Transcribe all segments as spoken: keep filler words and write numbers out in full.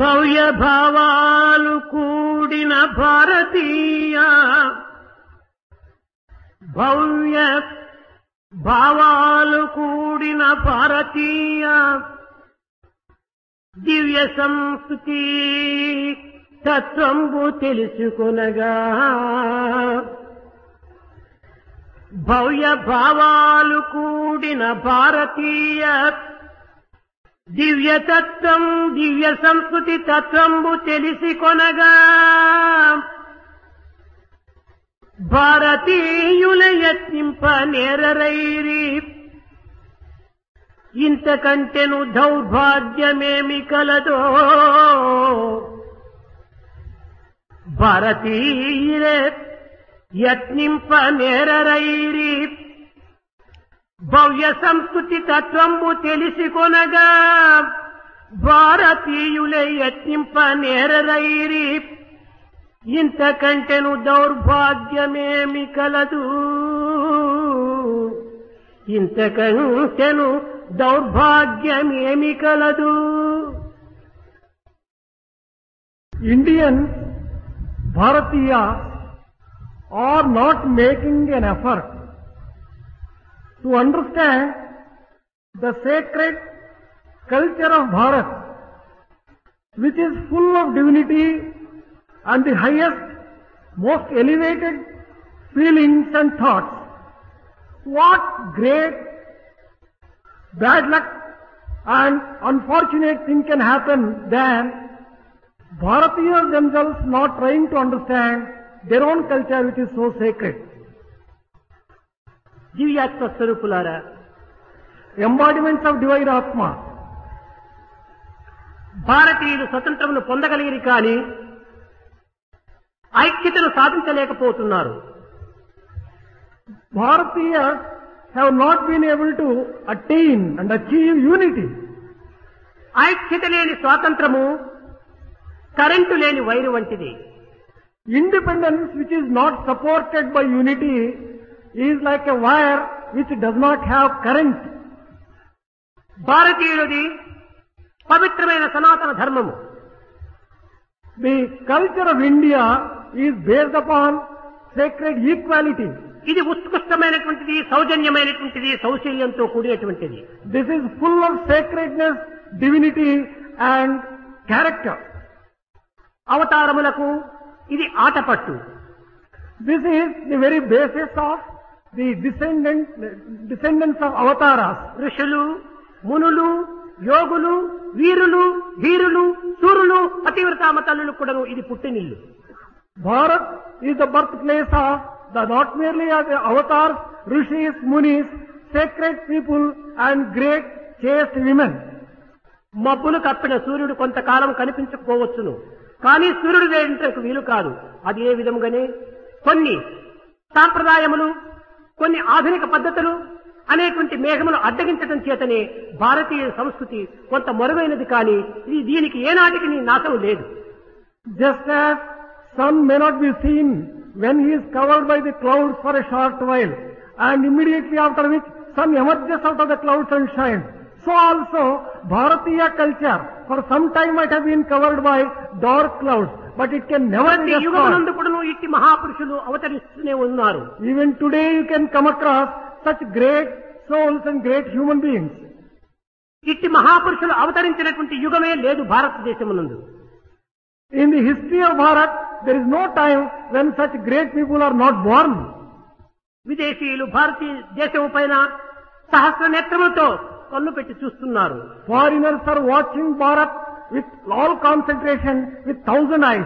భవ్య భావాలు కూడిన భారతీయ భవ్య భావాలు కూడిన భారతీయ దివ్య సంస్కృతి తత్వంబు తెలుసుకొనగా భవ్య భావాలు కూడిన భారతీయ దివ్య తత్వం దివ్య సంస్కృతి తత్వంబు తెలిసికొనగా భారతీయుల యత్నింప నేరరైరి ఇంతకంటెను దౌర్భాగ్యమేమి కలదో భారతీయులే యత్నింప నేరరైరి భవ్య సంస్కృతి తత్వంబు తెలిసికొనగా భారతీయులే యత్నింప నేరరైరి ఇంతకంటెను దౌర్భాగ్యమేమి కలదు ఇంతకంటెను దౌర్భాగ్యమేమి కలదు. Indian Bharatiya are not making an effort to understand the sacred culture of Bharat, which is full of divinity and the highest, most elevated feelings and thoughts. What great bad luck and unfortunate thing can happen than Bharatiyas themselves not trying to understand their own culture, which is so sacred. దివ్యాత్మ స్వరూపులారా, Embodiments of divine Atma. భారతీయులు స్వతంత్రమును పొందగలిగిరి కానీ ఐక్యతను సాధించలేకపోతున్నారు. Bharatiyas have not been able to attain and achieve unity. ఐక్యత లేని స్వాతంత్రము current లేని wire వంటిది. Independence which is not supported by unity is like a wire which does not have current. భారతీయులది పవిత్రమైన సనాతన ధర్మము. The culture of India is based upon sacred equality. ఇది ఉత్కృష్టమైనటువంటిది, సౌజన్యమైనటువంటిది, సౌశల్యంతో కూడినటువంటిది. This is full of sacredness, divinity and character. అవతారములకు ఇది Athapaththu. This is the very basis of the descendant, descendants of avatars. ఋషులు, మునులు, యోగులు, వీరులు, ధీరులు, సూరులు, పతివ్రతామ తల్లులు కూడాను ఇది పుట్టినిల్లు. Bharat is the birthplace of the not merely of the avatars, rishis, munis, sacred people and great chaste women. మబ్బులు కప్పిన సూర్యుడు కొంతకాలం కనిపించకపోవచ్చును, కానీ సూర్యుడు వేయటకు వీలు కాదు. అది ఏ విధంగానే కొన్ని సాంప్రదాయములు, కొన్ని ఆధునిక పద్ధతులు అనేటువంటి మేఘములు అడ్డగించడం చేతనే భారతీయ సంస్కృతి కొంత మరుగైనది, కానీ ఇది దీనికి ఏనాటికి నీ నాశం లేదు. Just as sun may not be seen when he is covered by the clouds for a short while, and immediately after which sun emerges out of the clouds and shines, so also Bharatiya culture for some time might have been covered by dark clouds, but it can never be destroyed. యుగమునందు కూడాను ఇట్టి మహాపురుషులు అవతరిస్తూనే ఉన్నారు. Even today you can come across such great souls and great human beings. ఇట్టి మహాపురుషులు అవతరించినటువంటి యుగమే లేదు భారతదేశమునందు. In the history of Bharat, there is no time when such great people are not born. విదేశీయులు భారతీయ దేశం పైన సహస్ర నేత్రములతో కన్ను పెట్టి చూస్తున్నారు. Foreigners are watching Bharat with all concentration, with thousand eyes.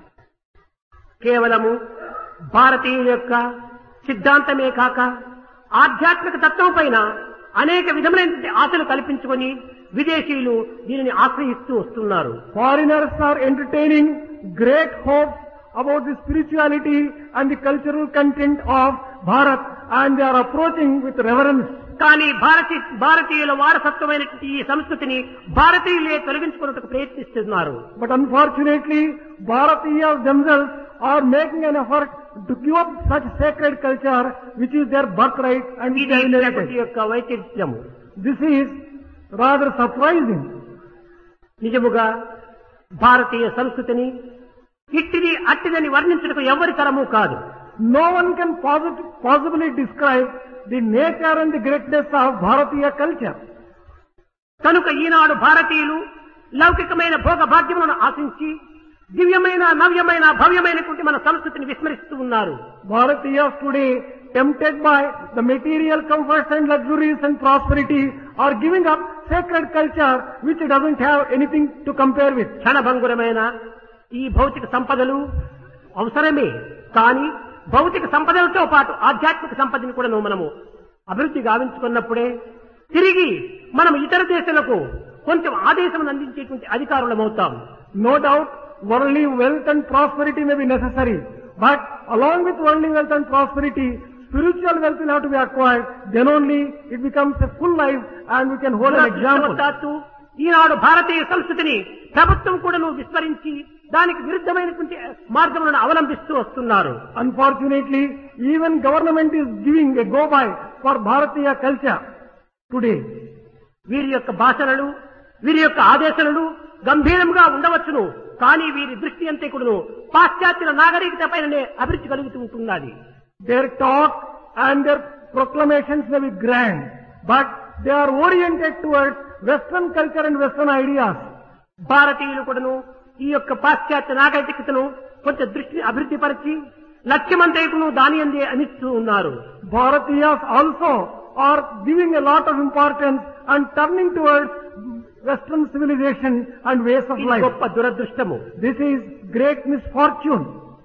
కేవలము భారతీయుల యొక్క సిద్ధాంతమే కాక ఆధ్యాత్మిక తత్వం పైన అనేక విధములైన ఆశలు కల్పించుకొని విదేశీయులు దీనిని ఆశ్రయిస్తూ వస్తున్నారు. Foreigners are entertaining great hopes about the spirituality and the cultural content of Bharat, and they are approaching with reverence. కానీ భారతీ భారతీయుల వారసత్వమైనటువంటి ఈ సంస్కృతిని భారతీయులే తొలగించుకున్నట్టుకు ప్రయత్నిస్తున్నారు. But unfortunately, Bharatiyas themselves are making an effort to give up such sacred culture which is their birthright and which ఇది they ప్రకృతి inherited. యొక్క వైచిత్ర్యము. This is rather surprising. నిజముగా భారతీయ సంస్కృతిని ఇట్టిది అట్టిదని వర్ణించడానికి ఎవరి తరము కాదు. No one can posit- possibly describe the nature and the greatness of Bharatiya culture. కనుక ఈనాడు భారతీయులు లౌకికమైన భోగభాగ్యములను ఆశించి దివ్యమైన నవ్యమైన భవ్యమైనటువంటి మన సంస్కృతిని విస్మరిస్తూ ఉన్నారు. Bharatiyas today, tempted by the material comforts and luxuries and prosperity, are giving up sacred culture which doesn't have anything to compare with. క్షణభంగురమైన ఈ భౌతిక సంపదలు అవసరమే, కానీ భౌతిక సంపదలతో పాటు ఆధ్యాత్మిక సంపదని కూడా మనము అభివృద్ధి గావించుకున్నప్పుడే తిరిగి మనం ఇతర దేశాలకు కొంచెం ఆదేశం అందించేటువంటి అధికారులమవుతాం. No doubt, worldly wealth and prosperity may be necessary, but along with worldly wealth and prosperity, spiritual wealth will have to be acquired. Then only it becomes a full life and we can hold an example. దురదృష్టవశాత్తు ఈనాడు భారతీయ సంస్కృతిని ప్రభుత్వం కూడా విస్మరించి దానికి విరుద్ధమైనటువంటి మార్గములను అవలంబిస్తూ వస్తున్నారు. Unfortunately, even government is giving a go-by for Bharatiya culture today. వీరి యొక్క భాషలు, వీరి యొక్క ఆదేశాలు గంభీరంగా ఉండవచ్చును, కానీ వీరి దృష్టి అంతే కూడాను పాశ్చాత్య నాగరికత పైననే అభివృద్ధి కలుగుతూ ఉంటున్నది. Their talk and their proclamations may be grand, but they are oriented towards Western culture and Western ideas. భారతీయులు కూడాను ఈ యొక్క పాశ్చాత్య నాగరికతను కొంచెం దృష్టిని అభివృద్ధి పరిచి లక్ష్యమంతేకును దాని అందే అనిస్తూ ఉన్నారు. Bharatiyas also are giving a lot of importance and turning towards Western civilization and ways of ఇది life. గొప్ప దురదృష్టము. This is great misfortune.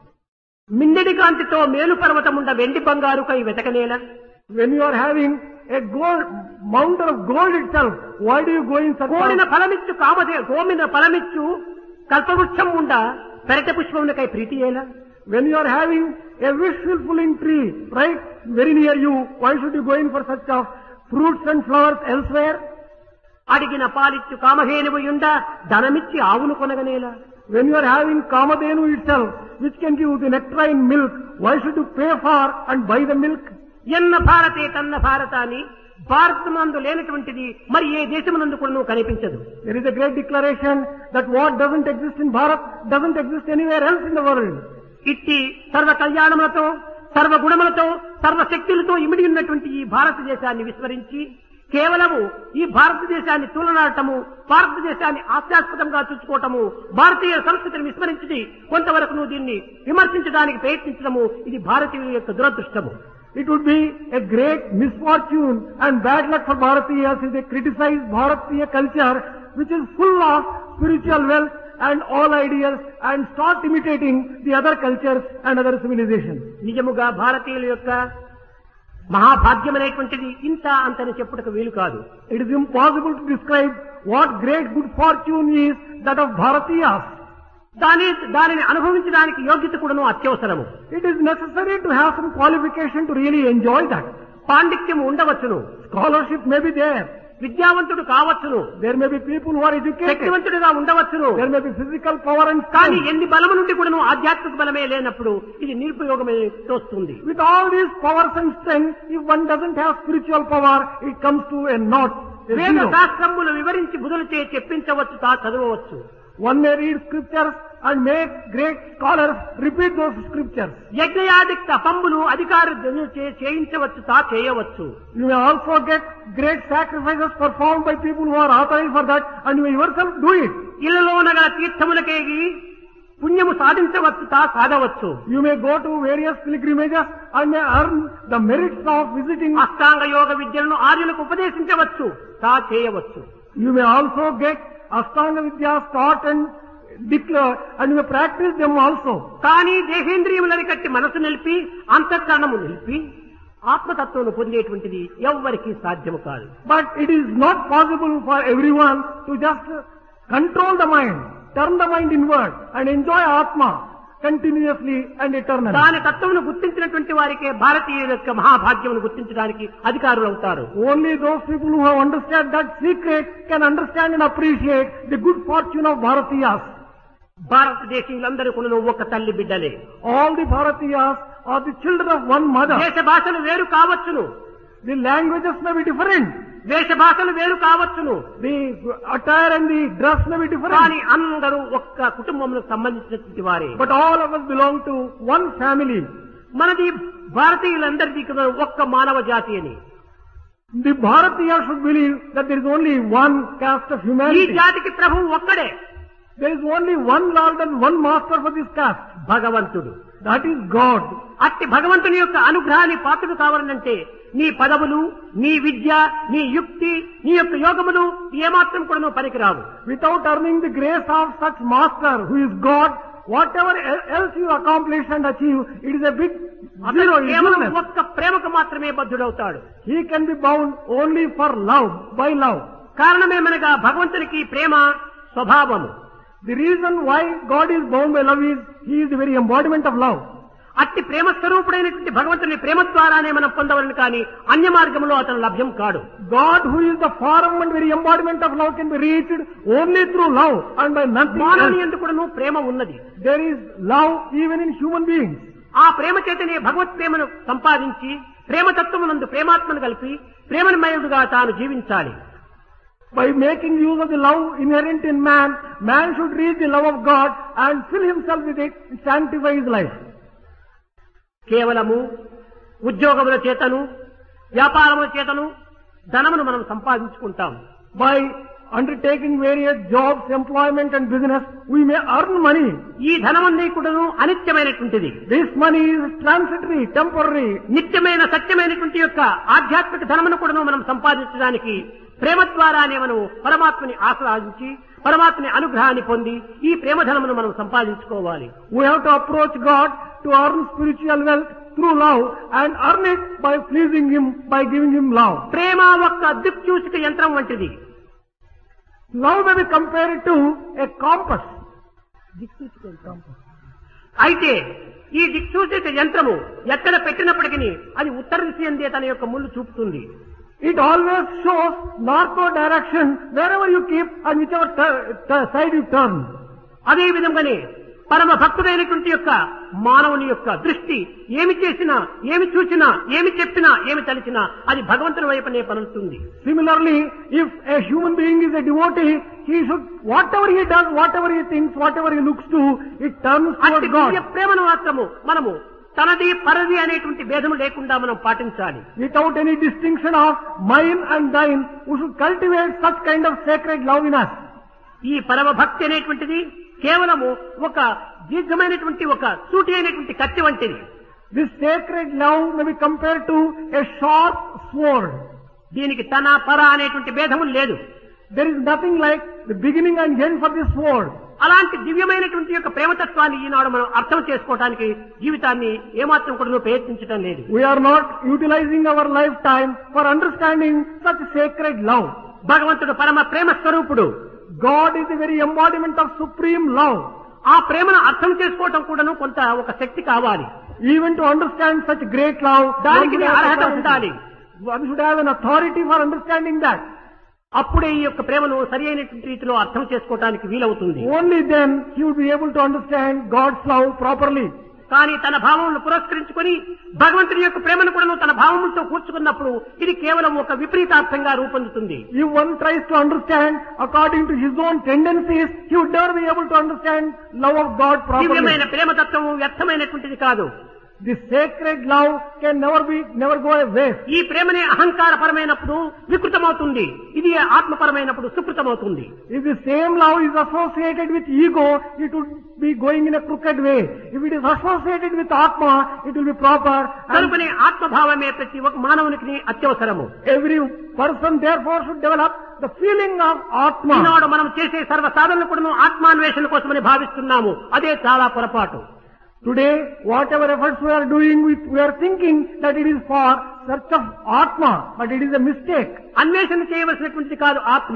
మిన్నడి కాంతితో మేలు పర్వతముండ వెండి బంగారుకై వెతకనేల. When you are having a gold mountain of gold itself, why do you go in search కోరిన of? ఫలమిచ్చు కామదే గోమిన ఫలమిచ్చు కల్పవృక్షం ఉండ పెరట పుష్పమునకై ప్రీతియేల. When you are having a wish fulfilling tree right very near you, why should you go in for such of fruits and flowers elsewhere? అడిగిన పాలిచ్చు కామధేనువు యుండ ధనమిచ్చి ఆవును కొనగనేల. When you are having Kamadhenu itself, which can give the nectarine milk, why should you pay for and buy the milk? ఎన్న భారతే తన్న భారత అని భారతమందు లేనటువంటిది మరి ఏ దేశమునందు కూడా కనిపించదు. There is a great declaration that what doesn't exist in Bharat doesn't exist anywhere else in the world. ఇట్టి సర్వ కళ్యాణములతో సర్వ గుణములతో సర్వశక్తులతో ఇమిడి ఉన్నటువంటి ఈ భారతదేశాన్ని విస్మరించి కేవలము ఈ భారతదేశాన్ని తూలనాడటము, భారతదేశాన్ని హాస్యాస్పదంగా చూసుకోవటము, భారతీయ సంస్కృతిని విస్మరించి కొంతవరకు నువ్వు దీన్ని విమర్శించడానికి ప్రయత్నించడము ఇది భారతీయుల యొక్క దురదృష్టము. It would be a great misfortune and bad luck for Bharatiyas if they criticize Bharatiya culture, which is full of spiritual wealth and all ideals, and start imitating the other cultures and other civilizations. నిజముగా భారతీయుల యొక్క మహాభాగ్యమైనటువంటిది ఇంత అంతని చెప్పుటకు వీలు కాదు. It is impossible to describe what great good fortune is that of Bharatiyas. దాని దానిని అనుభవించడానికి యోగ్యత కూడాను అత్యవసరము. It is necessary to have some qualification to really enjoy that. పాండిత్యము ఉండవచ్చును, Scholarship may be there. విద్యావంతుడు కావచ్చును, There may be people who are educated. శక్తివంతుడిగా ఉండవచ్చును. There may be physical power and కానీ strength. ఎన్ని బలము నుండి కూడాను ఆధ్యాత్మిక బలమే లేనప్పుడు ఇది నిరుపయోగమే తోస్తుంది. With all these powers and strength, if one doesn't have spiritual power, it comes to a naught, a వేద zero. శాస్త్రములు వివరించి బుధులచే చెప్పించవచ్చు, తా చదవవచ్చు. One may read scriptures and make great scholars repeat those scriptures. యజ్ఞయాది తపంబులు అధికారులు చేయించవచ్చు, తా చేయవచ్చు. You may also get great sacrifices performed by people who are authorized for that, and you may yourself do it. ఇళ్లలో నగల తీర్థములకేగి పుణ్యము సాధించవచ్చు, తా సాధవచ్చు. You may go to various pilgrimages and may earn the merits of visiting. అష్టాంగ యోగ విద్యలను ఆర్యులకు ఉపదేశించవచ్చు, తా చేయవచ్చు. You may also get Ashtanga Vidya taught and declared, and you may practice them also. కానీ దేహేంద్రియములని కట్టి మనసు నిలిపి అంతఃకరణము నిలిపి ఆత్మతత్వమును పొందేటువంటిది ఎవ్వరికీ సాధ్యము కాదు. But it is not possible for everyone to just control the mind, turn the mind inward and enjoy Atma continuously and eternally. దాని తత్వమును గుర్తించినటువంటి వారికే భారతీయుల యొక్క మహాభాగ్యమును గుర్తించడానికి అధికారులు అవుతారు. Only those people who have understood that secret can understand and appreciate the good fortune of Bharatiyas. భారతదేశీయులందరూ కూడా ఒక తల్లి బిడ్డలే. All the Bharatiyas are the children of one mother. దేశ భాషలు వేరు కావచ్చును, The languages may be different. వేషభాషలు వేరు కావచ్చును, the attire and the dress may be different, కానీ అందరూ ఒక్క కుటుంబంలో సంబంధించినటువంటి వారే. but all of us belong to one family. మనది భారతీయులందరిది కూడా ఒక్క మానవ జాతి అని. The Bharatiya should believe that there is only one caste of ఈ humanity. జాతికి ప్రభువు ఒక్కడే, There is only one Lord and one Master for this caste. భగవంతుడు. That is God. అట్టి భగవంతుని యొక్క అనుగ్రహాన్ని పాత్రుడు కావాలంటే నీ పదవులు, నీ విద్య, నీ యుక్తి, నీ యొక్క యోగములు ఏమాత్రం కూడా నువ్వు పనికిరావు. Without earning the grace of such Master who is God, whatever else you accomplish and achieve, it is a big అతను zero. కేవలం useless. ఒక్క ప్రేమకు మాత్రమే బద్ధుడవుతాడు. He can be bound only for love, by love. కారణమేమనగా భగవంతునికి ప్రేమ స్వభావము. The reason why God is bound by love is He is the very embodiment of love. అట్టి ప్రేమ స్వరూపుడైనటువంటి భగవంతుని ప్రేమ ద్వారానే మనం పొందవలను కానీ అన్య మార్గంలో అతను లభ్యం కాడు. God, who is the form and very embodiment of love, can be reached only through love and by nothing మానవుని else. ఎందుకు కూడాను ప్రేమ ఉన్నది. There is love even in human beings. ఆ ప్రేమ చేతనే భగవత్ ప్రేమను సంపాదించి ప్రేమతత్వమునందు ప్రేమాత్మను కలిపి ప్రేమమయుడుగా తాను జీవించాలి. By making use of the love inherent in man, man should reach the love of God and fill himself with it, sanctify his life. కేవలము ఉద్యోగముల చేతను వ్యాపారముల చేతను ధనమును మనం సంపాదించుకుంటాం. By undertaking various jobs, employment and business, we may earn money. ఈ ధనమన్నీ కూడాను అనిత్యమైనటువంటిది. This money is transitory, temporary. నిత్యమైన సత్యమైనటువంటి యొక్క ఆధ్యాత్మిక ధనమును కూడాను మనం సంపాదించడానికి ప్రేమ ద్వారానే మనం పరమాత్మని ఆశ్రయించి పరమాత్మని అనుగ్రహాన్ని పొంది ఈ ప్రేమ ధనమును మనం సంపాదించుకోవాలి. We have to approach God to earn spiritual wealth through love and earn it by pleasing Him, by giving Him love. ప్రేమ ఒక్క దిక్సూచిక యంత్రం వంటిది. Love may be compared to a compass. అయితే ఈ దిక్సూచిక యంత్రము ఎక్కడ పెట్టినప్పటికీ అది ఉత్తర దిశ ఎందే తన యొక్క ముళ్ళు చూపుతుంది. It always shows northward direction wherever you keep and whichever tur- tur- side you turn. అదే విధంగానే పరమ భక్తుడైనటువంటి యొక్క మానవుని యొక్క దృష్టి ఏమి చేసినా, ఏమి చూసినా, ఏమి చెప్పినా, ఏమి తలిచినా అది భగవంతుని వైపునే పలుకుతుంది. Similarly, if a human being is a devotee, he should, whatever he does, whatever he thinks, whatever he looks to, it turns అట్టి towards God. దివ్య ప్రేమను మాత్రము మనము తనది పరది అనేటువంటి భేదము లేకుండా మనం పాటించాలి. Without any distinction of mine and thine, we should cultivate such kind of sacred love in us. ఈ పరమ భక్తి అనేటువంటిది కేవలము ఒక దీర్ఘమైనటువంటి ఒక సూటి అయినటువంటి కత్తి వంటిది. This sacred love may be compared to a sharp sword. దీనికి తన పర అనేటువంటి భేదము లేదు. There is nothing like the beginning and end for this sword. అలాంటి దివ్యమైనటువంటి యొక్క ప్రేమతత్వాన్ని ఈనాడు మనం అర్థం చేసుకోవడానికి జీవితాన్ని ఏమాత్రం కూడా ప్రయత్నించడం లేదు. We are not utilizing our lifetime for understanding such sacred love. భగవంతుడు పరమ ప్రేమ స్వరూపుడు. God is the very embodiment of supreme love. ఆ ప్రేమను అర్థం చేసుకోవటం కూడాను కొంత ఒక శక్తి కావాలి. Even to understand such great love, దానికి one should have అర్హత capacity. ఉండాలి. One should have an authority for understanding that. అప్పుడే ఈ యొక్క ప్రేమను సరి అయినటువంటి రీతిలో అర్థం చేసుకోవడానికి వీలవుతుంది. Only then he would be able to understand God's love properly. కానీ తన భావములను పురస్కరించుకొని భగవంతుని యొక్క ప్రేమను కూడా తన భావములతో కూర్చుకున్నప్పుడు ఇది కేవలం ఒక విపరీతార్థంగా రూపొందుతుంది. If one tries to understand according to his own tendencies, he would never be able to understand love of God properly. దివ్యమైన ప్రేమతత్వము వ్యర్థమైనటువంటిది కాదు. This sacred love can never be, never go away. ఈ ప్రేమనే అహంకారపరమైనప్పుడు వికృతమవుతుంది, ఇది ఆత్మపరమైనప్పుడు సుకృతమవుతుంది. If the same love is associated with ego, it would be going in a crooked way. If it is associated with Atma, it will be proper. And కనుకనే ఆత్మభావమే ప్రతి ఒక్క మానవునికి అత్యవసరము. every person therefore should develop the feeling of Atma. ఈనాడు మనం చేసే సర్వ సాధనలు కూడా ఆత్మాన్వేషణ కోసమని భావిస్తున్నాము. అదే చాలా పొరపాటు. Today, whatever efforts we are doing, we, we are thinking that it is for search of Atma, but it is a mistake. అన్వేషణ చేయవలసినటువంటిది కాదు ఆత్మ.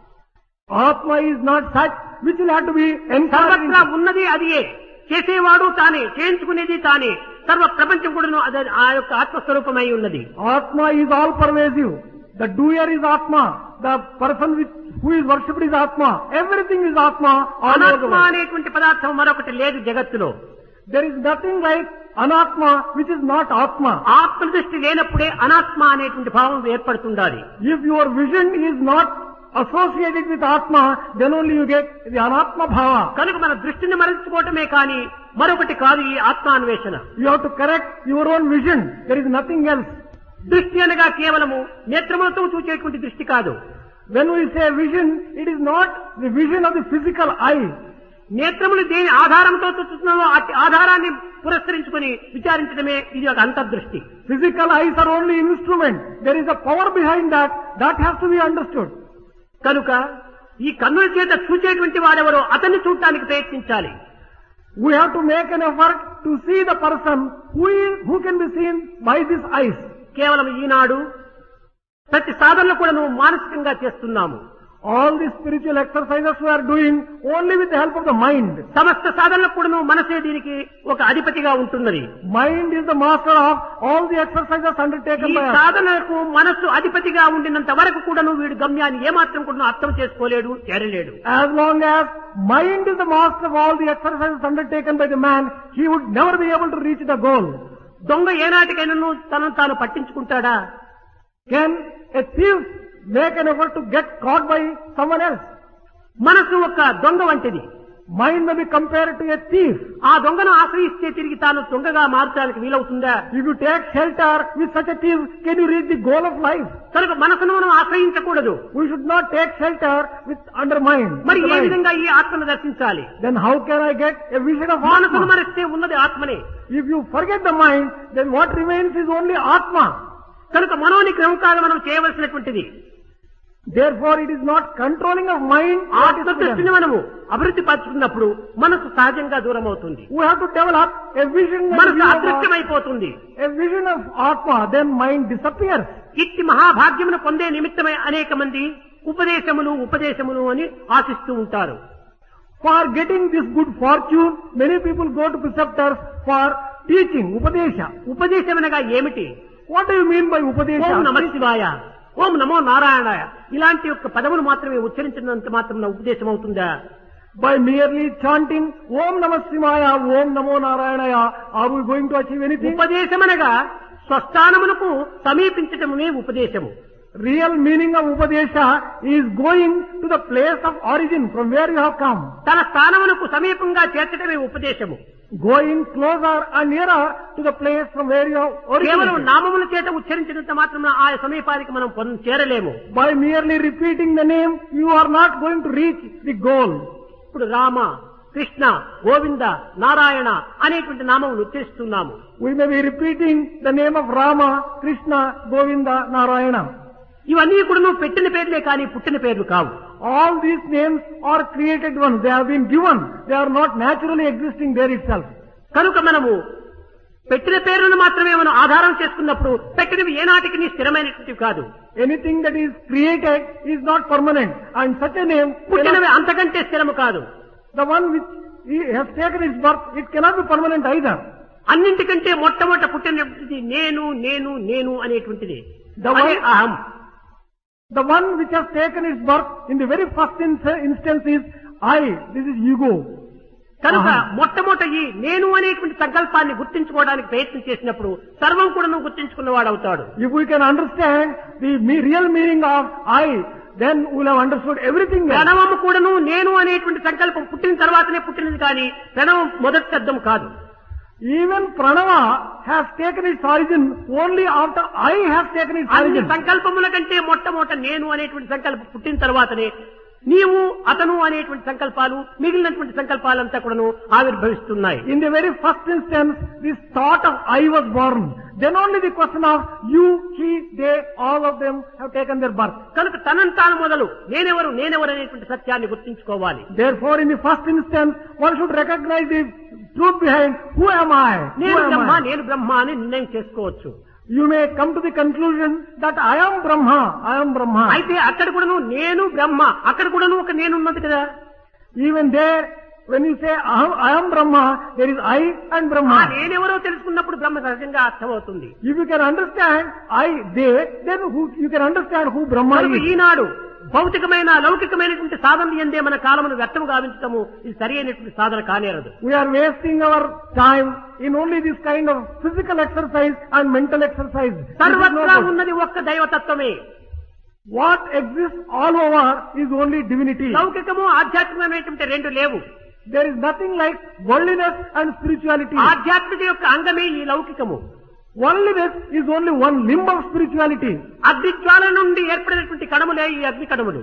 Atma is not such which will have to be encouraged. సర్వత్రా ఉన్నది అదియే, చేసేవాడు తానే, చేయించుకునేది తానే, సర్వ ప్రపంచం కూడా అదే ఆ యొక్క ఆత్మస్వరూపమై ఉన్నది. Atma is all pervasive. The doer is Atma. The person with, who is worshipped is Atma. Everything is Atma. All over the అనాత్మ world. అనేటువంటి పదార్థం మరొకటి లేదు జగత్తులో. There is nothing like anatma which is not atma. ఆత్మ దృష్టి లేనప్పుడే అనాత్మ అనేటువంటి భావం ఏర్పడుతుండాలి. If your vision is not associated with atma, then only you get the anatma bhava. కనుక మన దృష్టిని మరల్చుకోవటమే కానీ మరొకటి కాదు ఈ ఆత్మాన్వేషణ. You have to correct your own vision. There is nothing else. దృష్టి అనగా కేవలము నేత్రములతో చూచేటువంటి దృష్టి కాదు. When we say vision, it is not the vision of the physical eye. నేత్రములు దేని ఆధారంతో చూస్తున్నామో అట్టి ఆధారాన్ని పురస్కరించుకుని విచారించడమే ఇది ఒక అంతర్దృష్టి. Physical eyes are only instrument. There is a power behind that. That has to be understood. కనుక ఈ కన్నుల చేత చూచేటువంటి వాడెవరో అతన్ని చూడటానికి ప్రయత్నించాలి. We have to make an effort to see the person who is, who can be seen by these eyes. కేవలం ఈనాడు ప్రతి సాధనలు కూడా నువ్వు మానసికంగా చేస్తున్నాము. All the spiritual exercises we are doing only with the help of the mind. సమస్త సాధనలకు కూడా నువ్వు మనసే దీనికి ఒక అధిపతిగా ఉంటున్నది. Mind is the master of all the exercises undertaken ఈ by us. సాధనకు మనస్సు అధిపతిగా ఉండినంత వరకు కూడా నువ్వు వీడి గమ్యాన్ని ఏమాత్రం కూడా అర్థం చేసుకోలేడు, చేరలేడు. As long as mind is the master of all the exercises undertaken by the man, he would never be able to reach the goal. దొంగ ఏనాటికైనా నువ్వు తనను తాను పట్టించుకుంటాడా? Can a thief make an effort to get caught by someone else? మనసు ఒక దొంగ వంటిది. Mind may be compared to a thief. ఆ దొంగను ఆశ్రయిస్తే తిరిగి తాను దొంగగా మార్చడానికి వీలవుతుందా? If you take shelter with such a thief, can you reach the goal of life? కనుక మనసును మనం ఆశ్రయించకూడదు. We should not take shelter with under mind. మరి with the ఏ mind. విధంగా ఈ ఆత్మను దర్శించాలి? Then how can I get a vision of మనసును Atma? మరిస్తే ఉన్నది ఆత్మనే. If you forget the mind, then what remains is only Atma. కనుక మనోనిగ్రహం కాదు మనం చేయవలసినటువంటిది. Therefore, it is not controlling of mind. what is ఆత్మ to be దృష్టిని done. మనము అభివృద్ధి పరుచుకున్నప్పుడు మనసు సహజంగా దూరం అవుతుంది. We have to develop a vision, and మనసు view of అదృశ్యమైపోతుంది. a vision of Atma, then mind disappears. ఇట్టి మహాభాగ్యమును పొందే నిమిత్తమై అనేక మంది ఉపదేశములు ఉపదేశములు అని ఆశిస్తూ ఉంటారు. For getting this good fortune, many people go to preceptors for teaching, Upadesha. ఉపదేశం అనగా ఏమిటి? What do you mean by Upadesha? ఓం నమ శివాయ, ఓం నమో నారాయణాయ ఇలాంటి యొక్క పదములు మాత్రమే ఉచ్చరించినంత మాత్రం ఉపదేశం అవుతుందా? By merely chanting Om Namah Shivaya, Om Namo Narayanaya, are we going to achieve anything? ఉపదేశం అనగా స్వస్థానమునకు సమీపించటమే ఉపదేశము. Real meaning of Upadesha is going to the place of origin from where you have come. తన స్థానమునకు సమీపంగా చేర్చటమే ఉపదేశము. Going closer and nearer to the place from where you have కేవలం originated. నామముల చేత ఉచ్చరించినంత మాత్రం ఆ సమీపానికి మనం పొంద- చేరలేము. By merely repeating the name, you are not going to reach the goal. ఇప్పుడు రామ, కృష్ణ, గోవింద, నారాయణ అనేటువంటి నామములు ఉచ్చరిస్తున్నాము. We may be repeating the name of Rama, Krishna, Govinda, Narayana. ఇవన్నీ కూడా నువ్వు పెట్టిన పేర్లే కానీ పుట్టిన పేర్లు కావు. All these names are created ones. They have been given. They are not naturally existing there itself. కనుక మనము పెట్టిన పేర్లను మాత్రమే మనం ఆధారం చేసుకున్నప్పుడు పెట్టినవి ఏనాటికి నీ స్థిరమైనటువంటివి కాదు. Anything that is created is not permanent. And such a name, పుట్టినవి అంతకంటే స్థిరము కాదు. the one which he has taken its birth, it cannot be permanent either. అన్నింటికంటే మొట్టమొదట పుట్టినటువంటిది నేను నేను నేను అనేటువంటిది. The అదే one- అహం. The one which has taken its birth in the very first in- instance is I. This is ego. కనుక అహం. మొట్టమొదట ఈ నేను అనేటువంటి సంకల్పాన్ని గుర్తించుకోవడానికి ప్రయత్నం చేసినప్పుడు సర్వం కూడా నువ్వు గుర్తించుకున్నవాడు అవుతాడు. If we can understand the me- real meaning of I, then we will have understood everything else. ప్రణవము కూడాను నేను అనేటువంటి సంకల్పం పుట్టిన తర్వాతనే పుట్టినది కానీ ప్రణవం మొదటి శబ్దం కాదు. Even Pranava has taken its origin only after I has taken its అన్ని origin. సంకల్పముల కంటే మొట్టమొదట నేను అనేటువంటి సంకల్పం పుట్టిన తర్వాతనే నీవు అతను అనేటువంటి సంకల్పాలు మిగిలినటువంటి సంకల్పాలంతా కూడాను ఆవిర్భవిస్తున్నాయి. In the very first instance, this thought of I was born. Then only the question of you, he, they, all of them have taken their birth. కనుక తనంతాను మొదలు నేనెవరు నేనెవరు అనేటువంటి సత్యాన్ని గుర్తించుకోవాలి. Therefore, in the first instance, one should recognize the truth behind who am I? Who నేను am Brahma I? నేను బ్రహ్మ అని నిర్ణయం చేసుకోవచ్చు. You may come to the conclusion that I am Brahma. I am Brahma. అయితే అక్కడ కూడాను నేను బ్రహ్మ అక్కడ కూడాను ఒక నేను ఉన్నది కదా. Even there, when you say I am, I am Brahma, there is I and ఆ Brahma. నేనెవరో తెలుసుకున్నప్పుడు బ్రహ్మ సహజంగా అర్థమవుతుంది. If you can understand I, they, then who, you can understand who Brahma కనుక is. ఈనాడు భౌతికమైన లౌకికమైనటువంటి సాధనలు ఎందే మన కాలమును వ్యర్థము గావించటము ఇది సరి అయినటువంటి సాధన కానేరదు. We are wasting our time in only this kind of physical exercise and mental exercise. This is సర్వత్రా not good. ఉన్నది ఒక్క దైవతత్వమే. What exists all over is only divinity. లౌకికము ఆధ్యాత్మికమైనటువంటి రెండు లేవు. There is nothing like worldliness and spirituality. ఆధ్యాత్మిక యొక్క అంగమే ఈ లౌకికము. Worldliness is only one limb of spirituality. అగ్నిజ్వాల నుండి ఏర్పడినటువంటి కణములే ఈ అగ్ని కణములు.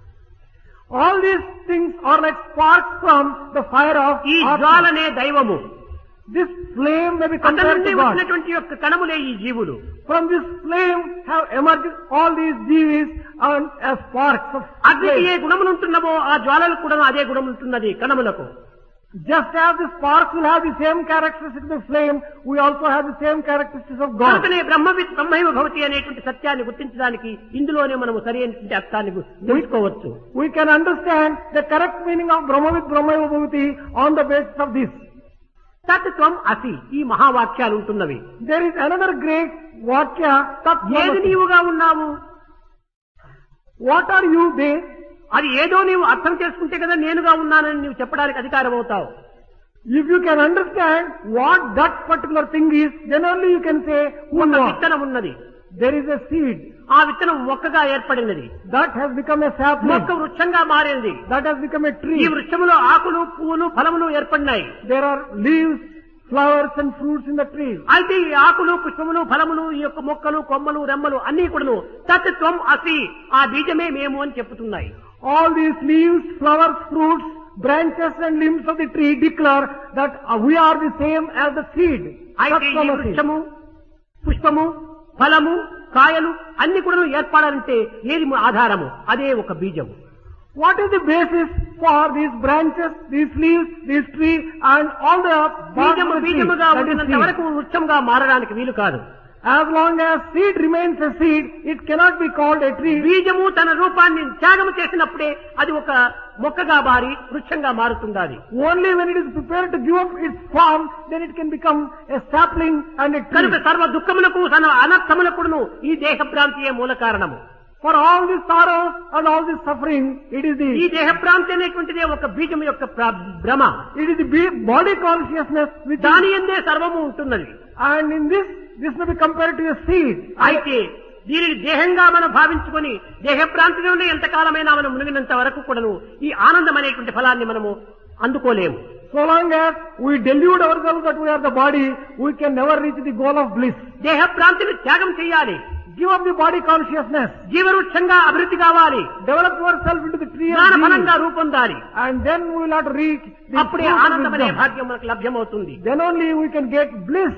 All these things are like sparks from the fire of ఈ Atma. జ్వాలనే దైవము. This flame may be అతని compared నుండి to God. వచ్చినటువంటి యొక్క కణములే ఈ జీవులు. From this flame have emerged all these jivis and as sparks of అగ్నికి ఏ flame. గుణములు ఉంటున్నవో ఆ జ్వాలలకు కూడా అదే గుణం ఉంటున్నది కణములకు. Just as the sparks will have the same characteristics of flame, we also have the same characteristics of God. కనుకనే బ్రహ్మవిత్ బ్రహ్మైవ భవతి అనేటువంటి సత్యాన్ని గుర్తించడానికి ఇందులోనే మనము సరైనటువంటి అర్థాన్ని గు- తెలుసుకోవచ్చు. We can understand the correct meaning of Brahmavid Brahmaiva Bhavati on the basis of this. తత్వం అసి ఈ మహావాక్యాలు ఉంటున్నవి. There is another great Vakya, Tat ఏది Tvamasi. నీవుగా ఉన్నావు? What are you, they? అది ఏదో నీవు అర్థం చేసుకుంటే కదా నేనుగా ఉన్నానని నీవు చెప్పడానికి అధికారం అవుతావు. If you can understand what that particular thing is, then only you can say who ఒక you are. విత్తనం ఉన్నది. There is a seed ఆ విత్తనం మొక్కగా ఏర్పడినది. that has become a sapling, మొక్క వృక్షంగా మారింది. that has become a ఈ tree. వృక్షములో ఆకులు పువ్వులు ఫలములు ఏర్పడినాయి. There are leaves, flowers and fruits in the tree. అయితే ఈ ఆకులు పుష్పములు ఫలములు ఈ యొక్క మొక్కలు కొమ్మలు రెమ్మలు అన్ని కూడాను తత్వం అసి ఆ బీజమే మేము అని చెప్పుతున్నాయి. All these leaves, flowers, fruits, branches and limbs of the tree declare that uh, we are the same as the seed. అయితే ఈ Tat Tvamasi. వృక్షము పుష్పము ఫలము కాయలు అన్ని కూడా ఏర్పడాలంటే ఏది ఆధారము? అదే ఒక బీజము. What is the basis for these branches, these leaves, this tree and all the bark బీజము of the tree? బీజముగా That is ఉండినంత seed. వరకు వృక్షంగా మారడానికి వీలు కాదు. As long as seed remains a seed, it cannot be called a tree. బీజము తన రూపాన్ని త్యాగము చేసినప్పుడే అది ఒక మొక్కగా మారి వృక్షంగా మారుతుండాలి. Only when it is prepared to give up its form, then it can become a sapling and a tree. కనుక సర్వ దుఃఖములకు తన అనర్థములకును ఈ దేహ భ్రాంతియే మూల కారణము. For all this sorrow and all this suffering, it is ఈ the దేహ భ్రాంతి అనేటువంటిదే ఒక బీజం యొక్క ప్ర- భ్రమ. it is the be- body consciousness which దాని ఎందే సర్వము ఉంటున్నది. and in this this may be compared to a seed. అయితే దీనిని దేహంగా మనం భావించుకొని దేహ భ్రాంతిలోనే ఎంతకాలమైనా మనం మునిగినంత వరకు కూడాను ఈ ఆనందం అనేటువంటి ఫలాన్ని మనము అందుకోలేము. So long as we delude ourselves that we are the body, we can never reach the goal of bliss. దేహ భ్రాంతిని త్యాగం చేయాలి. Give up the body consciousness. జీవవృక్షంగా అభివృద్ధి కావాలి. Develop yourself into the tree of జ్ఞాన being. ఫలంగా రూపొందాలి. And then we will have to reach the అప్పుడే fruit of ఆనందం అనే wisdom. భాగ్యం మనకు లభ్యమవుతుంది. Then only we can get bliss.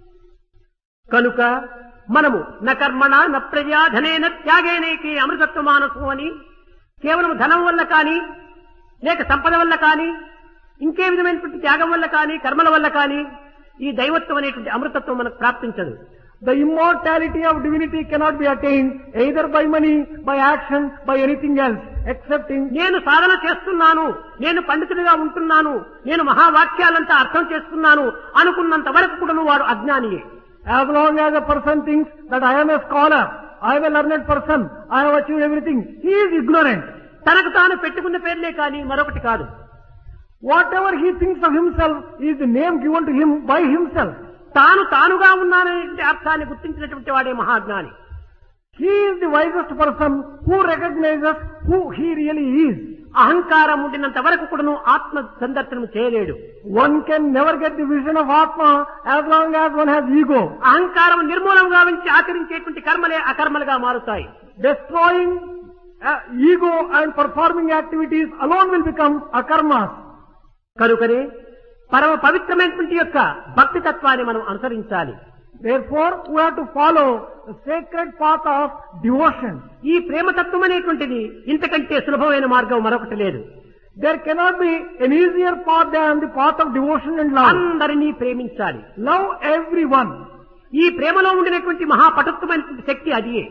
కనుక మనము న కర్మణ న ప్రజా ధనేన త్యాగేనేకి అమృతత్వ మానసు అని కేవలం ధనం వల్ల కానీ లేక సంపద వల్ల కానీ ఇంకే విధమైనటువంటి త్యాగం వల్ల కానీ కర్మల వల్ల కానీ ఈ దైవత్వం అనేటువంటి అమృతత్వం మనకు ప్రాప్తించదు. The immortality of divinity cannot be attained either by money, by action, by anything else, excepting నేను సాధన చేస్తున్నాను, నేను పండితుడిగా ఉంటున్నాను, నేను మహావాక్యాలంతా అర్థం చేస్తున్నాను అనుకున్నంత వరకు కూడా వాడు అజ్ఞానియే. as long as a person thinks that I am a scholar, I am a learned person, I have achieved everything, he is ignorant. తనకు తాను పెట్టుకున్న పేర్లే కానీ మరొకటి కాదు. Whatever he thinks of himself is the name given to him by himself. తాను తానుగా ఉన్నాననేటువంటి అర్థాన్ని గుర్తించినటువంటి వాడే మహాజ్ఞాని. He is the wisest person who recognizes who he really is. అహంకారం ఉండినంత వరకు కూడాను ఆత్మ సందర్శనం చేయలేడు. One can never get the vision of Atma as long as one has ego. అహంకారం నిర్మూలం గావించి ఆచరించేటువంటి కర్మలే అకర్మలుగా మారుతాయి. Destroying uh, ego and performing activities alone will become akarmas. కనుకనే పరమ పవిత్రమైనటువంటి యొక్క భక్తి తత్వాన్ని మనం అనుసరించాలి. Therefore, we have to follow the sacred path of devotion. ఈ ప్రేమతత్వం అనేటువంటిది ఇంతకంటే సులభమైన మార్గం మరొకటి లేదు. There cannot be an easier path than the path of devotion and love. అందరినీ ప్రేమించాలి. Love everyone. ఈ ప్రేమలో ఉండినటువంటి మహాపటుత్వమైనటువంటి శక్తి అదియే.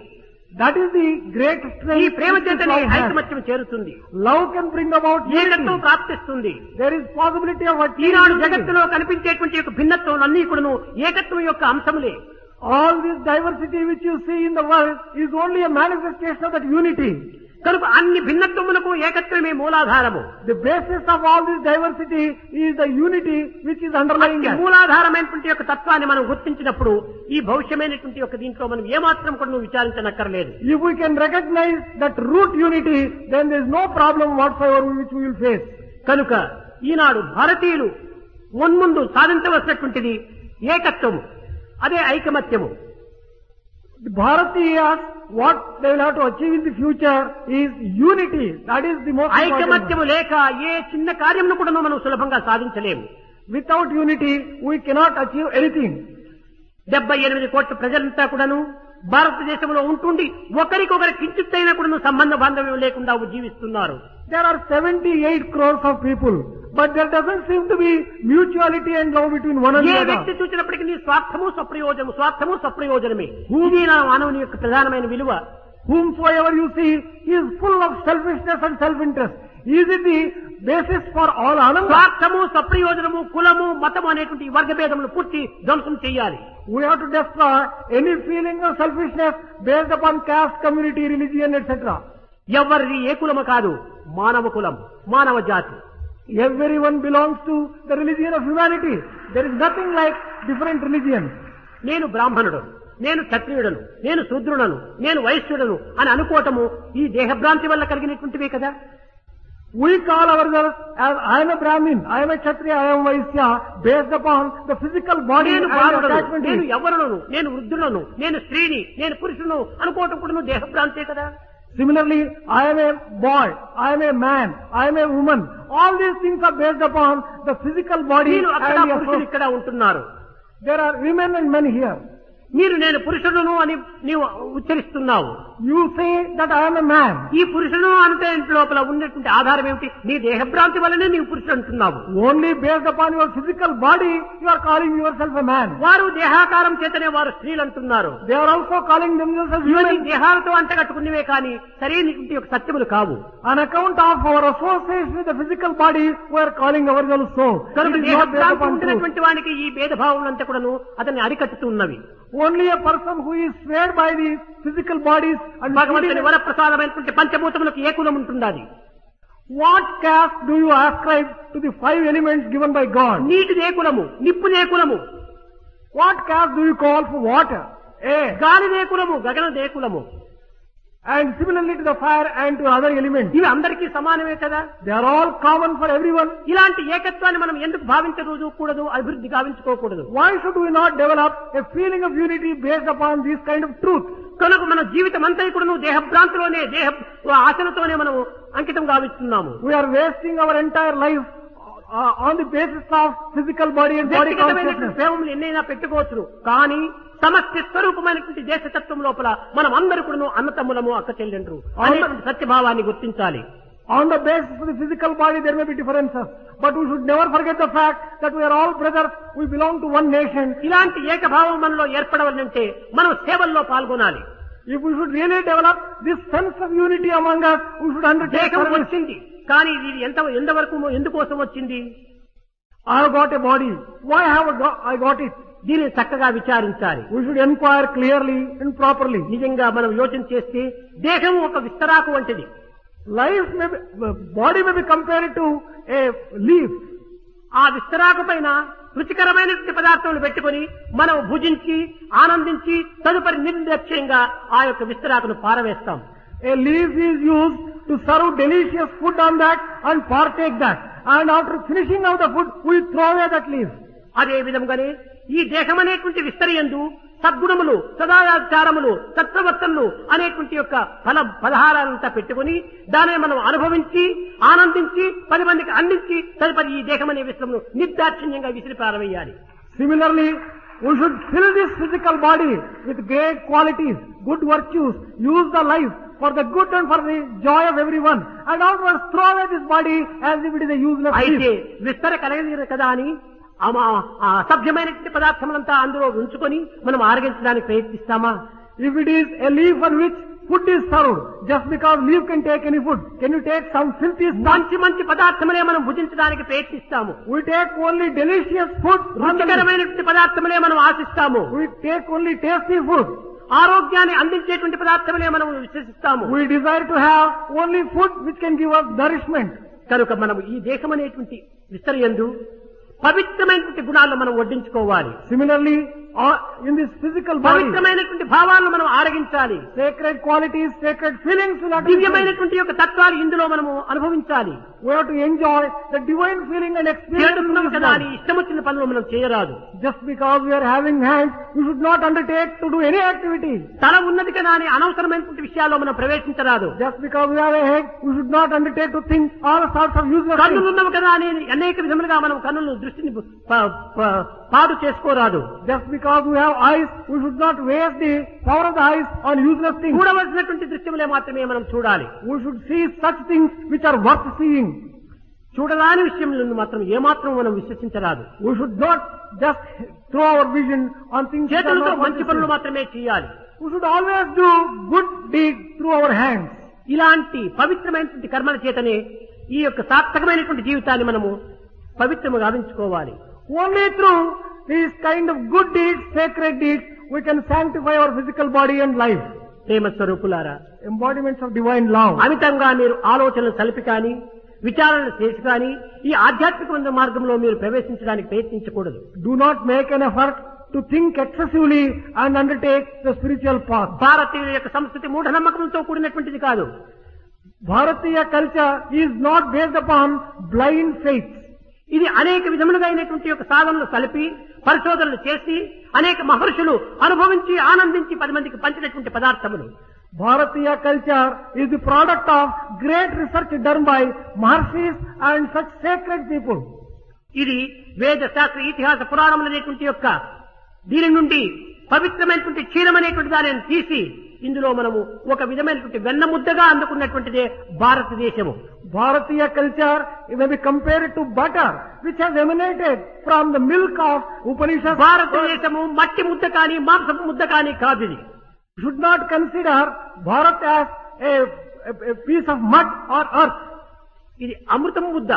That is the great ఈ strength. ప్రేమ which this చేతనే love has. ఐకమత్యం చేరుతుంది, Love can bring about ఏకత్వం unity. ప్రాప్తిస్తుంది. There is possibility of Eenadu achieving unity. జగత్తులో కనిపించేటువంటి యొక్క భిన్నత్వం అన్ని కూడాను ఏకత్వం యొక్క అంశములే. All this diversity which you see in the world is only a manifestation of that unity. కనుక అన్ని భిన్నత్వములకు ఏకత్వమే మూలాధారము. The basis of all this diversity is the unity which is underlying అట్టి that. మూలాధారమైనటువంటి యొక్క తత్వాన్ని మనం గుర్తించినప్పుడు ఈ భవిష్యమైనటువంటి యొక్క దీంట్లో మనం ఏమాత్రం కూడా నువ్వు విచారించనక్కర్లేదు. If we can recognize that root unity, then there is no problem whatsoever which we will face. కనుక ఈనాడు భారతీయులు మున్ముందు సాధించవలసినటువంటిది ఏకత్వము, అదే ఐకమత్యము. The Bharatiyas, what they will have to achieve in the future is unity. That is the most important. ఐకమత్యము లేక ఏ చిన్న కార్యమును కూడా మనం సులభంగా సాధించలేము. Without unity, we cannot achieve anything. డెబ్బై ఎనిమిది కోట్ల ప్రజలంతా కూడాను భారతదేశంలో ఉంటుండి ఒకరికొకరి కించిత్తైనా కూడా సంబంధ బాంధవ్యం లేకుండా జీవిస్తున్నారు. There are seventy-eight crores of people, but there doesn't seem to be mutuality and love between one A another. వ్యక్తి చూసినప్పటికీ నీ స్వార్థము స్వప్రయోజనము, స్వార్థము స్వప్రయోజనమే. ఇది నా మానవుని యొక్క ప్రధానమైన విలువ. Whomsoever you see, he is full of selfishness and self-interest. Is it the basis for all ananda? స్వార్థము స్వప్రయోజనము, కులము, మతము అనేటువంటి ఈ వర్గభేదములు పూర్తి ధ్వంసం చేయాలి. We have to destroy any feeling of selfishness based upon caste, community, religion, et cetera. ఎవరిది ఏ కులము కాదు, మానవ కులం, మానవ జాతి. Everyone belongs to the religion of humanity. There is nothing like different religions. నేను బ్రాహ్మణుడు, నేను క్షత్రియుడను, నేను శూద్రుడను, నేను వైశ్యుడను అని అనుకోవటము ఈ దేహభ్రాంతి వల్ల కలిగినటువంటివే కదా. We call ourselves as I am a Brahmin, I am a Kshatriya, I am Vaishya, based upon the physical body నేను and బాలుడను, attachment. నేను is. యవ్వనులను, నేను వృద్ధులను, నేను స్త్రీని, నేను పురుషును అనుకోవటం కూడా దేహభ్రాంతే కదా. Similarly, I am a boy, I am a man, I am a woman. All these things are based upon the physical body నేను అక్కడ and the పురుషులు association. ఇక్కడ ఉంటున్నారు. There are women and men here. మీరు నేను పురుషుడును అని నీవు ఉచ్చరిస్తున్నావు. You say that I am a man. ఈ పురుషుడు అంటే లోపల ఉన్నటువంటి ఆధారం ఏమిటి? నీ దేహభ్రాంతి వల్లనే నీవు పురుషుడు అంటున్నావు. Only based upon your physical body, you are calling yourself a man. వారు దేహాకారం చేతనే వారు స్త్రీలు అంటున్నారు. They are also calling themselves as ఇవన్నీ women. దేహాలతో అంటగట్టుకున్నవే కానీ సరైనటువంటి ఒక సత్యములు కావు. On account of our association with the physical body, we are calling ourselves so. కనుక It is not based దేహభ్రాంతి upon truth. ఉంటున్నటువంటి వానికి ఈ భేదభావములంతా కూడాను అతన్ని అరికట్టుతున్నవి. Only a person who is swayed by the physical bodies and భగవంతుని వరప్రసాదమైనటువంటి పంచభూతములకు ఏ కులం ఉంటుండాలి? what caste do you ascribe to the five elements given by God? నీటిదే కులము, నిప్పుదే కులము, What caste do you call for water? Air. గాలిదే కులము, గగనదే కులము. And similarly to the fire and to other elements. ఇవి అందరికీ సమానమే కదా. They are all common for everyone. ఇలాంటి ఏకత్వాన్ని మనం ఎందుకు భావించకూడదు, కూడదు, అభివృద్ధి గావించుకోకూడదు? Why should we not develop a feeling of unity based upon this kind of truth? కనుక మన జీవితం అంతా కూడా దేహభ్రాంతిలోనే, దేహ ఆశలతోనే మనం అంకితం గావిస్తున్నాము. We are wasting our entire life uh, on the basis of physical body and body వ్యక్తిగతమైనటువంటి consciousness. ప్రేమలు ఎన్నైనా పెట్టుకోవచ్చు, కానీ సమస్య స్వరూపమైనటువంటి దేశతత్వం లోపల మనం అందరూ కూడా అన్నతమ్ములము, అక్క చెల్లెండ్రు అనేటువంటి సత్యభావాన్ని గుర్తించాలి. On the basis of the physical body, there may be differences, but we should never forget the fact that we are all brothers, we belong to one nation. ఇలాంటి ఏకభావం మనలో ఏర్పడవాలంటే మనం సేవల్లో పాల్గొనాలి. If we should really develop this sense of unity among us, we should undertake దేహం service. వచ్చింది, కానీ ఇది ఎంత ఎంతవరకు ఎందుకోసం వచ్చింది? I have got a body. Why have I got, I got it? దీనిని చక్కగా విచారించాలి. We should inquire clearly and properly. నిజంగా మనం యోచన చేస్తే దేహం ఒక విస్తరాకు వంటిది. Life may be, body may be compared to a leaf. ఆ విస్తరాకు పైన రుచికరమైనటువంటి పదార్థములు పెట్టుకుని మనం భుజించి ఆనందించి తదుపరి నిర్లక్ష్యంగా ఆ యొక్క విస్తరాకును పారవేస్తాం. A leaf is used to serve delicious food on that and partake that. And after finishing of the food, we throw away that leaf. అదే విధంగానే ఈ దేహం అనేటువంటి విస్తరియందు సద్గుణములు, సదాచారములు, సత్ప్రవర్తనలు అనేటువంటి యొక్క ఫల పదహారాలంతా పెట్టుకుని దానిని మనం అనుభవించి ఆనందించి పది మందికి అందించి తదుపరి ఈ దేహం అనే విశ్వమును నిర్దాక్షిణ్యంగా విసిరి పారవేయాలి. Similarly, we should fill this physical body with great qualities, good virtues, use the life for the good and for the joy of everyone, and afterwards throw away this body as if it is a useless అయితే leaf. విస్తర కలగదు కదా అని అసభ్యమైనటువంటి పదార్థములంతా అందులో ఉంచుకొని మనం ఆరగించడానికి ప్రయత్నిస్తామా? If it is a leaf on which food is served. Just because leaf can take any food. Can you take some filthy stuff? మంచి మంచి పదార్థములే మనం భుజించడానికి ప్రయత్నిస్తాము. We take only delicious food. రుచికరమైనటువంటి పదార్థములే మనం ఆశిస్తాము. We take only tasty food. ఆరోగ్యాన్ని అందించేటువంటి పదార్థములే మనం విశ్వసిస్తాము. We desire to have only food which can give us nourishment. కనుక మనం ఈ దేశం అనేటువంటి విస్తరయందు పవిత్రమైనటువంటి గుణాలను మనం వడ్డించుకోవాలి. Similarly, uh, in this physical body, పవిత్రమైనటువంటి భావాలను మనం ఆరగించాలి. sacred qualities, sacred feelings will have to be present. దివ్యమైనటువంటి యొక్క tత్వాలు ఇందులో మనము అనుభవించాలి. We have to enjoy the divine feeling and experience. చేతులున్నాం కదా అని ఇష్టం వచ్చిన పనులు మనం చేయరాదు. Just because we are having hands, we should not undertake to do any activity. తల ఉన్నది కదా అని అనవసరమైనటువంటి విషయాల్లో మనం ప్రవేశించరాదు. Just because we have a head, we should not undertake to think all sorts of useless things. కన్నులున్నాము కదా అని అనేక విధములుగా మనం కన్నులను దృష్టిని ప- ప- పాడు చేసుకోరాదు. Just because we have eyes, we should not waste the power of the eyes on useless things. చూడవలసినటువంటి దృశ్యములే మాత్రమే మనం చూడాలి. We should see such things which are worth seeing. చూడరాని విషయంలో మాత్రం ఏమాత్రం మనం విశ్వసించరాదు. We should not just throw our vision on things which are చేతులతో not మంచి worth పనులు seeing. మాత్రమే చేయాలి. We should always do good deeds through our hands. ఇలాంటి పవిత్రమైనటువంటి కర్మల చేతనే ఈ యొక్క సార్థకమైనటువంటి జీవితాన్ని మనము పవిత్రము గావించుకోవాలి. Only through these kind of good deeds, sacred deeds, we can sanctify our physical body and life. ప్రేమ స్వరూపులారా, Embodiments of divine love. అమితంగా మీరు ఆలోచనలు సలిపి కానీ విచారణలు చేసి కానీ ఈ ఆధ్యాత్మిక మార్గంలో మీరు ప్రవేశించడానికి ప్రయత్నించకూడదు. Do not make an effort to think excessively and undertake the spiritual path. భారతీయుల యొక్క సంస్కృతి మూఢనమ్మకంతో కూడినటువంటిది కాదు. Bharatiya culture is not based upon blind faith. ఇది అనేక విధములుగా అయినటువంటి యొక్క సాధనలు కలిపి పరిశోధనలు చేసి అనేక మహర్షులు అనుభవించి ఆనందించి పది మందికి పంచినటువంటి పదార్థములు. Bharatiya culture is the product of great research done by Maharshis and such sacred people. ఇది వేద శాస్త్ర ఇతిహాస పురాణములు అనేటువంటి యొక్క దీని నుండి పవిత్రమైనటువంటి క్షీరం అనేటువంటి దానిని తీసి ఇందులో మనము ఒక విధమైనటువంటి వెన్న ముద్దగా అందుకున్నటువంటిదే భారతదేశము. Bharatiya culture may be compared to butter which has emanated from the milk of Upanishads. భారతదేశము మట్టి ముద్ద కానీ మాంసపు ముద్ద కానీ కాదు. ఇది You should not consider Bharat as a, a, a piece of mud or earth. ఇది అమృతము ముద్ద,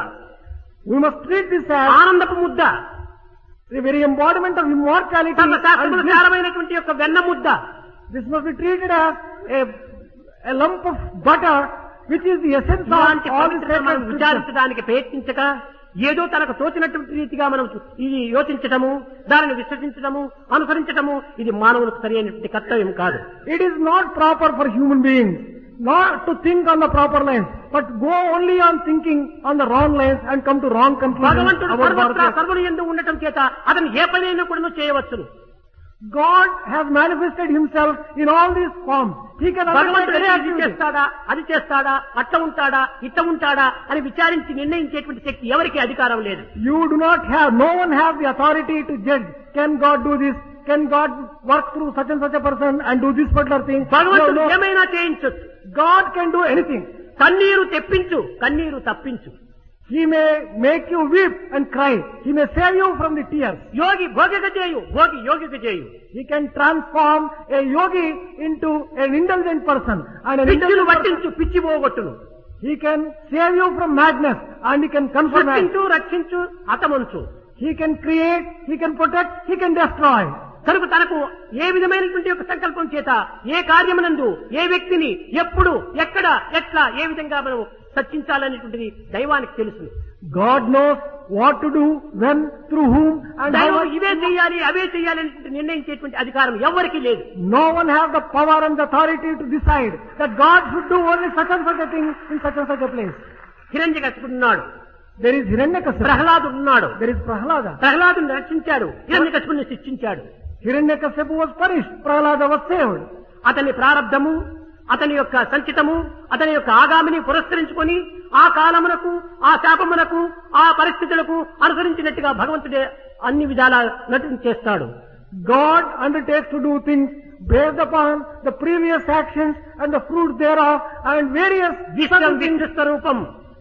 We must treat this as ఆనందపు ముద్ద, the very embodiment of immortality. సర్వశాస్త్రముల And bliss. సారమైనటువంటి యొక్క వెన్న ముద్ద. This must be treated as a, a lump of butter which is the essence ఇలాంటి of all the పవిత్రతను మనం sacred scriptures. విచారించడానికి ప్రయత్నించక ఏదో తనకు తోచినటువంటి రీతిగా మనం ఇది యోచించటము, దానిని విశ్వసించటము, అనుసరించటము ఇది మానవులకు సరైనటువంటి కర్తవ్యం కాదు. It is not proper for human beings not to think on the proper lines, but go only on thinking on the wrong lines and come to wrong conclusions భగవంతుడు about సర్వత్రా Bharatiya. సర్వుని యందు ఉండటం చేత అతను ఏ పనైనా కూడా చేయవచ్చును. God has manifested himself in all these forms. He can undertake భగవంతుడు any ఇది activity. చేస్తాడా, అది చేస్తాడా, అట్ట ఉంటాడా, ఇట్ట ఉంటాడా అని విచారించి నిర్ణయించేటువంటి శక్తి ఎవరికి అధికారం లేదు. You do not have, no one has the authority to judge. Can God do this? Can God work through such and such a person and do this particular thing? No, భగవంతుడు no. ఏమైనా చేయించొచ్చు. God can do anything. కన్నీరు తెప్పించు, కన్నీరు తప్పించు. He may make you weep and cry. He may save you from the tears. యోగి భోగిక చేయు, భోగి యోగిక చేయు. He can transform a yogi into an indulgent person. And an పిచ్చిలు indulgent person, పట్టించు, పిచ్చి పోగొట్టును. he can save you from madness and he can confirm madness. సృష్టించు, రక్షించు, హతమంచు. He can create, he can protect, he can destroy. కనుక తనకు ఏ విధమైనటువంటి యొక్క సంకల్పం చేత ఏ కార్యమునందు ఏ వ్యక్తిని ఎప్పుడు ఎక్కడ ఎట్లా ఏ విధంగా మనం సర్చించాలనేటువంటిది దైవానికి తెలుసు. God knows what to do, when, through whom, and how దైవం much. ఇవే చేయాలి అవే చేయాలి అనేటువంటి నిర్ణయించేటువంటి అధికారం ఎవరికి లేదు. No one has the power and the authority to decide that God should do only such and such a thing in such and such a place. హిరణ్యకశిపుడు ఉన్నాడు, There is Hiranyakasipu. ప్రహ్లాదుడు ఉన్నాడు. There is Prahlada. ప్రహ్లాదుని రక్షించాడు, హిరణ్యకశిపుడిని శిక్షించాడు. Hiranyakasipu was punished. Prahlada was saved. అతని ప్రారబ్ధము, అతని యొక్క సంచితము, అతని యొక్క ఆగామిని పురస్కరించుకొని ఆ కాలమునకు, ఆ శాపమునకు, ఆ పరిస్థితులకు అనుసరించినట్టుగా భగవంతుడే అన్ని విధాల నటన చేస్తాడు. God undertakes to do things based upon the previous actions and the fruits thereof and various విశ్వం విష్ణు స్వరూపం.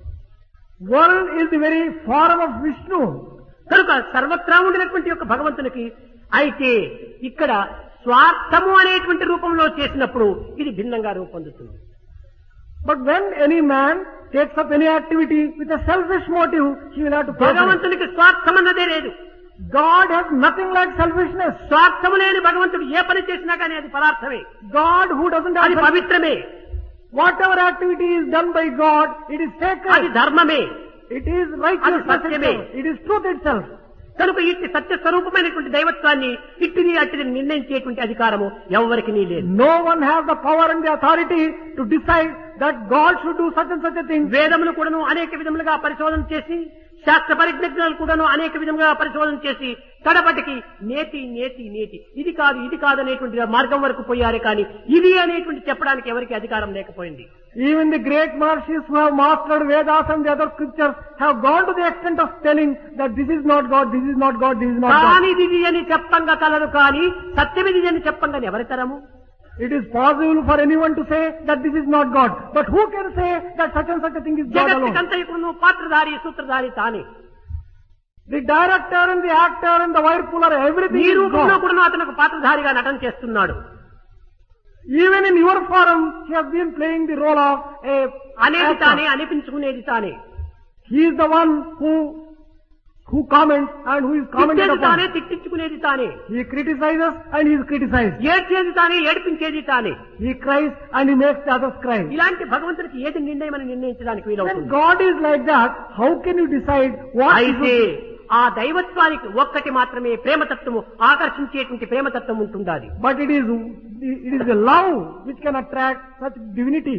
world is the very form of Vishnu. కనుక సర్వత్రా ఉండినటువంటి యొక్క భగవంతునికి అయితే ఇక్కడ స్వార్థము అనేటువంటి రూపంలో చేసినప్పుడు ఇది భిన్నంగా రూపొందుతుంది. But when any man takes up any activity with a selfish motive, he will have to pay for it. భగవంతునికి స్వార్థం అన్నదే లేదు. God has nothing like selfishness. స్వార్థము లేని భగవంతుడు ఏ పని చేసినా కానీ అది పదార్థమే, God who doesn't have అది self- పవిత్రమే, whatever activity is done by God, it is అది sacred. ధర్మమే. It is righteousness సత్యమే. itself. It is truth itself. కనుక ఇట్టి సత్య స్వరూపమైనటువంటి దైవత్వాన్ని ఇట్టిని అట్టిని నిర్ణయించేటువంటి అధికారము ఎవరికి లేదు. No one has the power and the authority to decide that God should do such and such a thing. వేదములు కూడాను అనేక విధములుగా పరిశోధన చేసి, శాస్త్ర పరిజ్ఞానాలు కూడాను అనేక విధములుగా పరిశోధన చేసి కడపటికి నేతి నేతి నేతి ఇది కాదు ఇది కాదు అనేటువంటి మార్గం వరకు పోయారే కానీ ఇది అనేటువంటి చెప్పడానికి ఎవరికి అధికారం లేకపోయింది. Even the great Maharshis who have mastered Vedas and the other scriptures have gone to the extent of telling that this is not God, this is not God, this is not God. కానీ ఇది అని చెప్పంగా colour కానీ సత్యమిది అని చెప్పంగా ఎవరి తరము? It is possible for anyone to say that this is not God. But who can say that such and such a thing is God alone? జగత్తుకంతయుకును పాత్రధారి సూత్రధారి తానే. The director and the actor and the whirlpooler, everything ఈ is రూపంలో God. కూడా అతను ఒక పాత్రధారిగా నటన చేస్తున్నాడు. Even in your forum, he has been playing the role of a అనేది తానే, actor. అనిపించుకునేది తానే, He is the one who who comments and who is commented తిట్టేది తానే, upon. తిట్టించుకునేది తానే, He criticizes and he is criticized. ఏడ్చేది తానే, ఏడిపించేది తానే. He cries and he makes the others cry. ఇలాంటి భగవంతుడికి ఏది నిర్ణయం అని నిర్ణయించడానికి When వీలవుతుంది? God is like that, how can you decide what is అయితే ఆ దైవత్వానికి ఒక్కటి మాత్రమే ప్రేమతత్వము, ఆకర్షించేటువంటి ప్రేమతత్వం ఉంటుండాలి. But it is it is the love which can attract such divinity.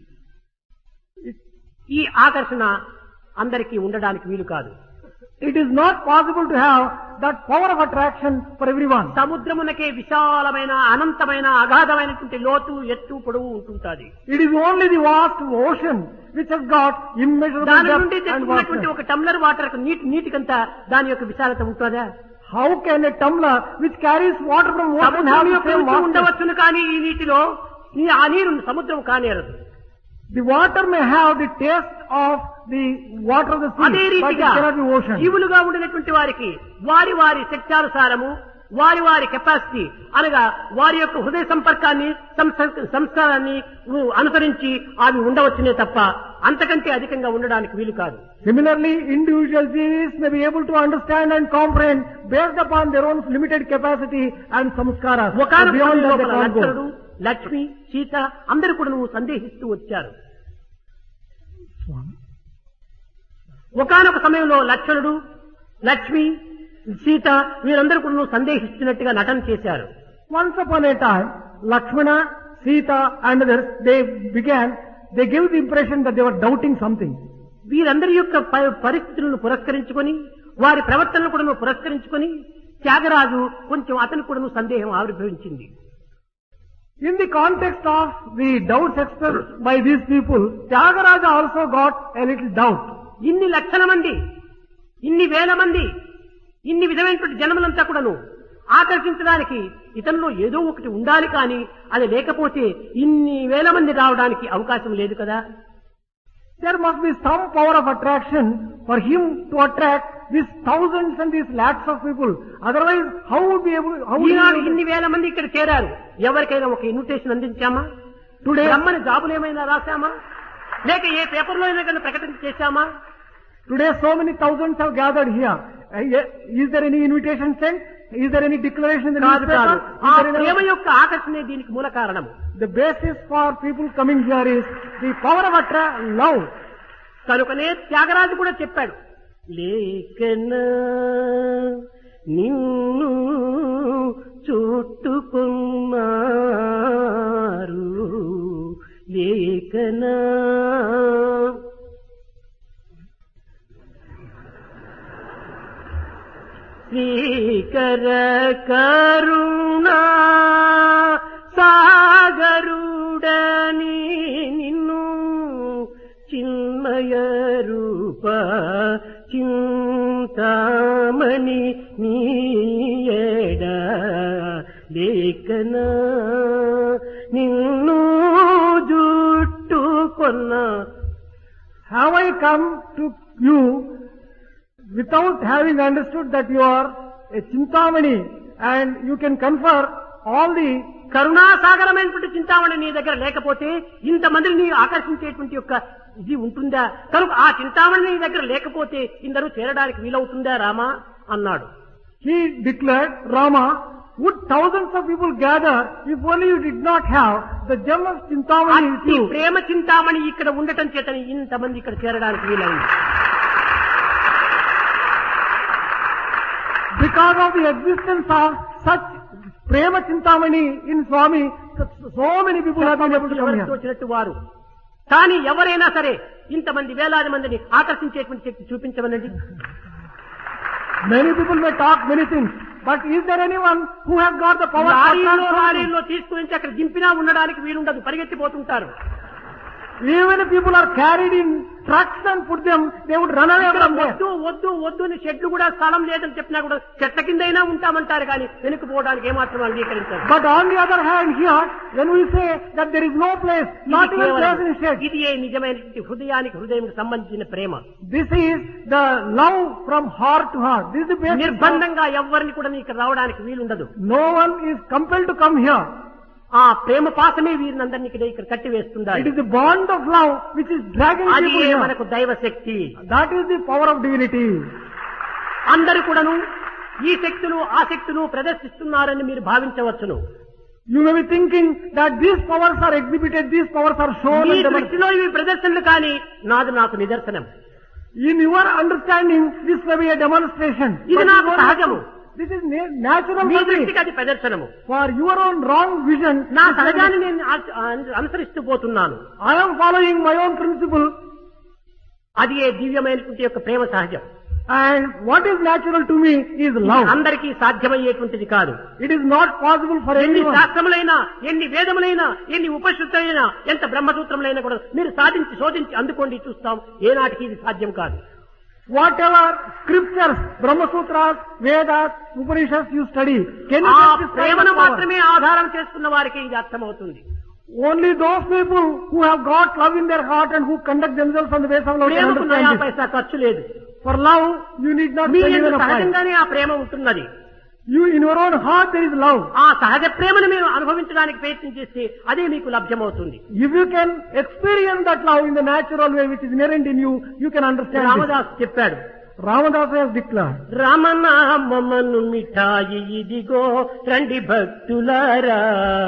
ఈ ఆకర్షణ అందరికీ ఉండడానికి వీలు కాదు. It is not possible to have that power of attraction for everyone. సముద్రమునకే విశాలమైన అనంతమైన అగాధమైనటువంటి లోతు ఎత్తు పొడవు ఉంటుంటాది. It is only the vast ocean which has got immeasurable దాని నుండి depth and తెచ్చుకున్నటువంటి vastness. ఒక టమ్లర్ వాటర్ నీటి నీటికంతా దాని యొక్క విశాలత ఉంటుందా? How can a tumbler which carries water from ocean have సముద్రం the యొక్క same రుచి vastness? ఉండవచ్చును కానీ ఈ నీటిలో ఈ ఆ నీరు సముద్రం కానేరదు. The water may have the taste of the water of the అదే sea, but it రీతిగా cannot be ocean. జీవులుగా ఉండినటువంటి వారికి వారి వారి శక్త్యానుసారము వారి వారి కెపాసిటీ అనగా వారి యొక్క హృదయ సంపర్కాన్ని సంస- సంస్కారాన్ని ఉ- అనుసరించి అవి ఉండవచ్చునే తప్ప అంతకంటే అధికంగా ఉండడానికి వీలు కాదు. Similarly, individual beings may be able to understand and comprehend based upon their own limited capacity and samskaras. But ఒకనొక beyond that they సమయంలో can't లక్ష్మణుడు, go. లక్ష్మి, సీత అందరూ కూడా నువ్వు సందేహిస్తూ వచ్చారు. ఒకనొక సమయంలో లక్ష్మణుడు, లక్ష్మి, సీత వీరందరూ కూడా నువ్వు సందేహిస్తున్నట్టుగా నటన చేశారు. Once upon a time, Lakshmana, Sita and others, they began, they gave the impression that they were doubting something. వీరందరి యొక్క ప- పరిస్థితులను పురస్కరించుకొని వారి ప్రవర్తనను కూడా నువ్వు పురస్కరించుకొని త్యాగరాజు కొంచెం అతను కూడా సందేహం ఆవిర్భవించింది. In the context of the doubts expressed by these people, Tyagaraja also got a little doubt. ఇన్ని లక్షల మంది, ఇన్ని వేల మంది, ఇన్ని విధమైనటువంటి జనములంతా కూడాను ఆకర్షించడానికి ఇతనిలో ఏదో ఒకటి ఉండాలి కానీ అది లేకపోతే ఇన్ని వేల మంది రావడానికి అవకాశం లేదు కదా. There must be some power of attraction for him to attract these thousands and these lakhs of people. Otherwise, how would be able? How would he Eenadu be able ఇన్ని to- వేల మంది ఇక్కడ చేరారు. ఎవరికైనా ఒక ఇన్విటేషన్ అందించామా? Today, రమ్మని జాబులు ఏమైనా రాశామా? లేక ఏ పేపర్లో అయినా కానీ ప్రకటన చేశామా? today, so many thousands have gathered here. Uh, ye- Is there any invitation sent? Is there any declaration in the కాదు newspaper? కాదు. Is ఆ there any- ప్రేమ యొక్క ఆకర్షణే దీనికి మూల కారణము. The basis for people coming here is the power of attract love. కనుకనే త్యాగరాజు కూడా చెప్పాడు, లేకనా నిన్ను చుట్టుకున్నారు లేకనా. శ్రీకర కరుణా సాగరుడని నిన్ను చిన్మయ రూప చింతామణి నీయడ లేకనా నిన్ను జుట్టుకొన్న. Have I come to you without having understood that you are a Chintamani and you can confer all the కరుణాసాగరమైనటువంటి Chintamani నీ దగ్గర లేకపోతే ఇంతమందిని నీ ఆకర్షించేటువంటి యొక్క ఇది ఉంటుందా? కనుక ఆ చింతామణి నీ దగ్గర లేకపోతే ఇందరూ చేరడానికి వీలవుతుందా రామా అన్నాడు. he declared, Rama, would thousands of people gather if only you did not have the gem of Chintamani with అట్టి you? ప్రేమ చింతామణి ఇక్కడ ఉండటం చేతని ఇంతమంది ఇక్కడ చేరడానికి వీలైంది. Because of the existence of such Prema Chintamani in Swami, so many people have been able to come ఎవరికి here. వచ్చినట్టు వారు. కానీ ఎవరైనా సరే ఇంతమంది వేలాది మందిని ఆకర్షించేటువంటి శక్తి చూపించమనండి. Many people may talk many things, but is there anyone who has got the power to లారీలో transform? లారీలో తీసుకుని అక్కడ దింపినా ఉండడానికి వీలుండదు, పరిగెత్తిపోతుంటారు. Even if people are carried in trucks and put them, they would run away ఇక్కడ from there. వద్దు వద్దు వద్దు అని షెడ్లు కూడా స్థలం లేదని చెప్పినా కూడా చెట్ల కిందైనా ఉంటామంటారు కానీ వెనుకపోవడానికి ఏమాత్రం అంగీకరించారు. But on the other hand here, when we say that there is no place, not even place in shed, ఇది ఏ నిజమైనటువంటి హృదయానికి హృదయం సంబంధించిన ప్రేమ. this is the love from heart to heart. This is the basis. నిర్బంధంగా ఎవరిని కూడా ఇక్కడ రావడానికి వీలుండదు. No one is compelled to come here. ఆ ప్రేమ పాసమే వీరినందరినీ ఇక్కడ ఇక్కడ కట్టి వేస్తుంది. It is the bond of love which is dragging అది people here. మనకు దైవ శక్తి. That is the power of divinity. అందరూ కూడాను ఈ శక్తులు ఆ శక్తులు ప్రదర్శిస్తున్నారని మీరు భావించవచ్చును. You may be thinking that these powers are exhibited, these powers are shown. Me and demonstrated. దృష్టిలో ఇవి ప్రదర్శనలు కానీ నాది నాకు నిదర్శనం. In your understanding, this may be a demonstration. ఇది But నాకు you don't have సహజము. to. This is na- natural me for me. దృష్టికి అది ప్రదర్శనము. For your own wrong vision, నా this may be- సహజాన్ని నేను ఆ- ఆ- అనుసరిస్తూ పోతున్నాను. I am following my own principle, అది ఏ దివ్యమైనటువంటి యొక్క ప్రేమ సహజం. and what is natural to me is love. అందరికీ సాధ్యమయ్యేటువంటిది కాదు. It is not possible for ఎన్ని anyone. శాస్త్రములైనా ఎన్ని వేదములైనా ఎన్ని ఉపనిషత్తులైనా ఎంత బ్రహ్మసూత్రములైనా కూడా మీరు సాధించి శోధించి అందుకోండి చూస్తాం, ఏనాటికి ఇది సాధ్యం కాదు. Whatever scriptures, Brahma Sutras, Vedas, Upanishads you study, can you ఆ get this kind ప్రేమను of power? మాత్రమే ఆధారం చేసుకున్న వారికి ఇది అర్థమవుతుంది. Only those people who have got love in their heart and who conduct themselves on the basis of love can ప్రేమకు నయా understand this. పైసా ఖర్చు లేదు. For love, you need not me spend యందు even a price. సహజంగానే ఆ ప్రేమ ఉంటున్నది. You, in your own heart, there is love. ఆ సహజ ప్రేమను మీరు అనుభవించడానికి ప్రయత్నం చేస్తే అదే మీకు లభ్యమవుతుంది. If you can experience that love in the natural way which is inherent in you, you can understand this. Ramdas చెప్పాడు, Ramadas has declared, రామనామమను మిఠాయి ఇదిగో రండి భక్తులారా.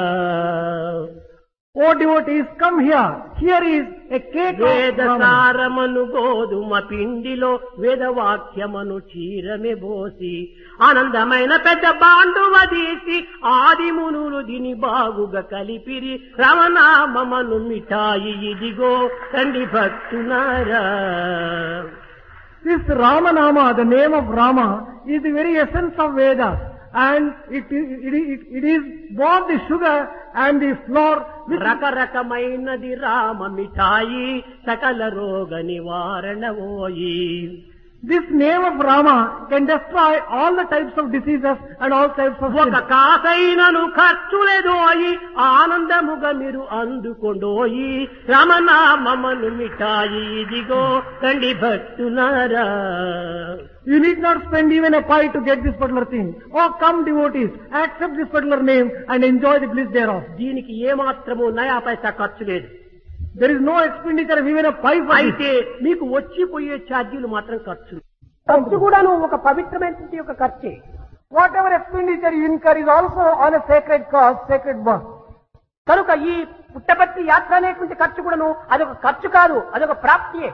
O devotees, come here. Here is a cake వేద of Rama. సారమను గోధుమ పిండిలో వేదవాక్యమను చీరమే బోసి ఆనందమైన పెద్ద బాండువదీసి ఆది మునులు దీని బాగుగా కలిపిరి రామనామమను మిఠాయి ఇదిగో రండి భక్తులారా. This Ramanama, the name of Rama, is the very essence of Vedas. And it, it, it, it is both the sugar and the flour which రకరకమైనది Rama మిఠాయి సకల రోగ నివారణ ఓయి. this name of Rama can destroy all the types of diseases and all types of ఒక sin. కాసైనను ఖర్చులేదోయి ఆనందముగా మీరు అందుకొండోయి రామనామమను మిఠాయి ఇదిగో రండి భక్తులారా. You need not spend even a pie to get this particular thing. Oh, come devotees, accept this particular name and enjoy the bliss thereof. దీనికి ఏమాత్రము నయా పైసా ఖర్చు లేదు. There is no expenditure of even a pie for this. అయితే మీకు వచ్చిపోయే ఛార్జీలు మాత్రం ఖర్చు. ఖర్చు కూడాను ఒక పవిత్రమైనటువంటి ఒక ఖర్చే. Whatever expenditure you incur is also on a sacred cause, sacred work. కనుక ఈ పుట్టపర్తి యాత్ర అనేటువంటి ఖర్చు కూడాను అదొక ఖర్చు కాదు, అదొక ప్రాప్తియే.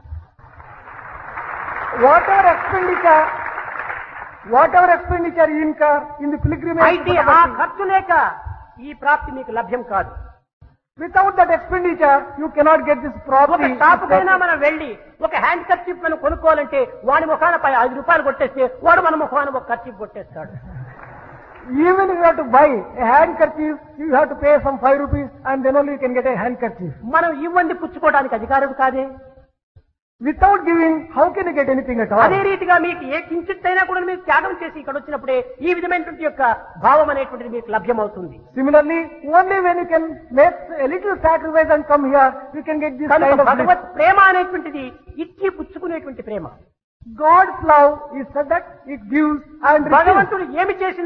Whatever expenditure, whatever expenditure you incur in the pilgrimage, అయితే to ఆ Puttaparthi, ఖర్చు లేక ఈ ప్రాప్తి మీకు లభ్యం కాదు. without that expenditure, you cannot get this ఒక property. షాపుకైనా మనం వెళ్లి ఒక హ్యాండ్ కర్చీఫ్ మనం కొనుక్కోవాలంటే వాడి ముఖాన పై ఐదు రూపాయలు కొట్టేస్తే వాడు మన ముఖాన ఒక కర్చీఫ్ కొట్టేస్తాడు. Even if you have to buy a handkerchief, you have to pay some five rupees and then only you can get a handkerchief. మనం ఇవ్వండి పుచ్చుకోవడానికి అధికారం కాదే. Without giving, how can you get anything at all? అదే రీతిగా మీకు ఏ కించిత్తైనా కూడా మీరు త్యాగం చేసి ఇక్కడ వచ్చినప్పుడే ఈ విధమైనటువంటి యొక్క భావం అనేటువంటిది మీకు లభ్యమవుతుంది. Similarly, only when you can make a little sacrifice and come here, you can get this కనుక kind of bliss. భగవత్ ప్రేమ అనేటువంటిది ఇచ్చి పుచ్చుకునేటువంటి ప్రేమ. God's love is such that it gives and receives. భగవంతుడు ఏమి చేసినా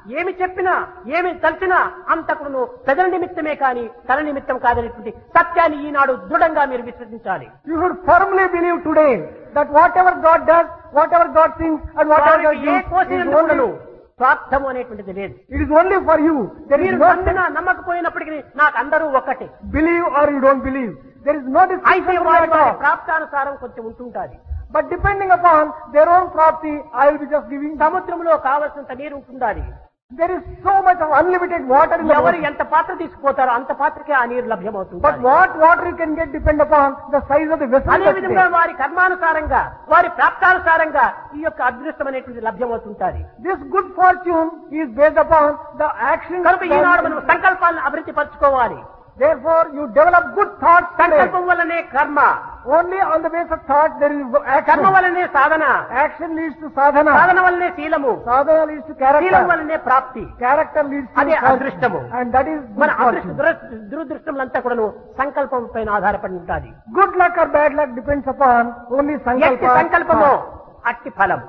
ఏమి చెప్పినా ఏమి తలచినా అంతకును ప్రజల నిమిత్తమే కాని తన నిమిత్తం కాదనేటువంటి సత్యాన్ని ఈనాడు దృఢంగా మీరు విశ్వసించాలి. You should firmly believe today that whatever God does, whatever God thinks, and whatever God A does, it is కోసినందుకును only, స్వార్థము అనేటువంటిది లేదు. it is only for you. There is మీరు no నమ్మినా నమ్మకపోయినప్పటికీ నాకు అందరూ ఒక్కటే. believe or you don't believe. There is no అయితే distinction వారి at వారి all. ప్రాప్తానుసారం కొంచెం ఉంటుంటాది. But depending upon their own property, I will be just giving. సముద్రంలో కావలసినంత నీరు ఉంటుండాలి. There is so much of unlimited water in the ఎవరు world. ఎంత పాత్ర తీసుకుపోతారో అంత పాత్రకే ఆ నీరు లభ్యమవుతుంది. But what water you can get depend upon the size of the vessel. అదే that విధంగా they- వారి కర్మానుసారంగా వారి ప్రాప్తానుసారంగా ఈ యొక్క అదృష్టం అనేటువంటి లభ్యమవుతుంటాది. This good fortune is based upon the action. కనుక ఈనాడు మనం సంకల్పాలను అభివృద్ధి పరచుకోవాలి. Therefore, you develop good thoughts today. సంకల్పం వల్లనే కర్మ, Only on the base of thought there is action. కర్మ వల్లనే సాధన, Action leads to sadhana. సాధన వల్లనే శీలము, Sadhana leads to Seelam character. వల్లనే ప్రాప్తి. Character leads to అదే fortune. అదృష్టము. And that is మన good అదృష్ట fortune. దుర- దురదృష్టములంతా కూడాను సంకల్పం పైన ఆధారపడి ఉంటుంది. Good luck or bad luck depends upon only ఎట్టి sankalpa. సంకల్పమో అట్టి ఫలం.